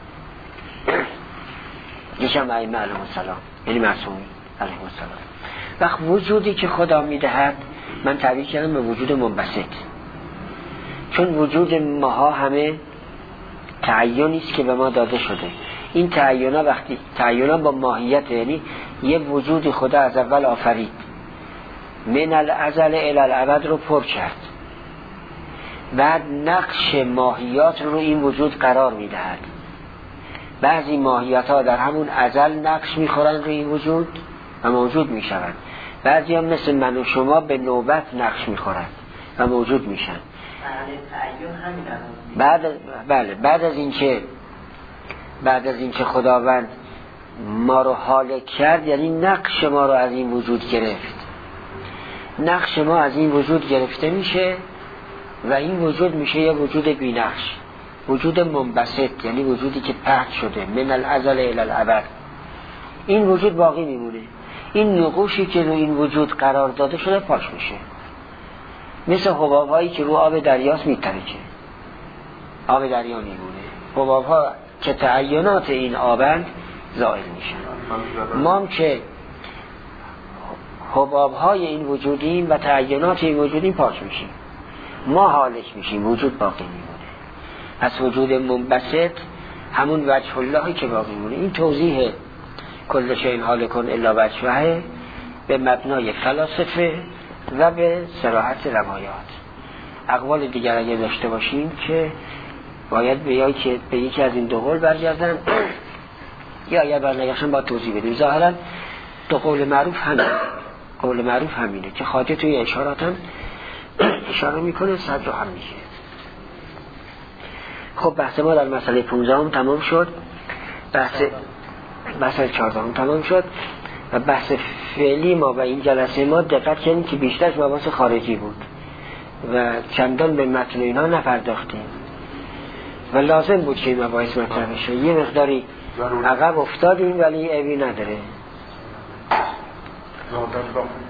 یکم ائمه علیهم السلام یعنی معصومین علیهم السلام. وقت وجودی که خدا میدهد من تعبیر کردم به وجود منبسط، چون وجود ماها همه تعیینی است که به ما داده شده. این تعیینا وقتی تعیینا با ماهیت، یعنی یه وجودی خدا از اول آفرید، من الازل الی الابد رو پر کرد، بعد نقش ماهیات رو این وجود قرار میدهد. بعضی ماهیت ها در همون ازل نقش میخورن روی این وجود و موجود میشوند، بعضی هم مثل من و شما به نوبت نقش میخورند و موجود میشن. بعد بله بعد از اینکه بعد از اینکه خداوند ما رو هالک کرد، یعنی نقش ما رو از این وجود گرفت. نقش ما از این وجود گرفته میشه و این وجود میشه یه وجود بی نقش، وجود منبسط، یعنی وجودی که پرت شده من الازل الی الابد. این وجود باقی میمونه. این نقوشی که رو این وجود قرار داده شده پاک میشه، مثل حباب هایی که رو آب دریاست میترکه، آب دریا میمونه. حباب ها که تعینات این آبند زائل میشن. ما هم که حباب های این وجودیم و تعینات این وجودیم پاک میشیم، ما هالک میشیم، وجود باقی میمونه. پس وجود منبسط همون وجه اللهی که باقی میمونه. این توضیح کل شیء هالک الا وجهه به مبنای فلاسفه و به صراحت روایات. اقوال دیگر اگه داشته باشیم که باید به که به یکی از این دو قول برگردن یا اگر برنگشتن با توضیح بدیم. ظاهرا دو قول معروف همینه، قول معروف همینه که خاطر توی اشارات هم اشاره میکنه، صدر هم میشه. خب بحث ما در مسئله پونزده هم تمام شد، بحث بحث چهارده هم تمام شد و بحث فعلی ما و این جلسه ما دقت کنیم که بیشترش مباحث خارجی بود و چندان به متن اینا نپرداختیم و لازم بود که این مباحث مطرح بشه. یه مقداری عقب افتادیم ولی عیبی نداره.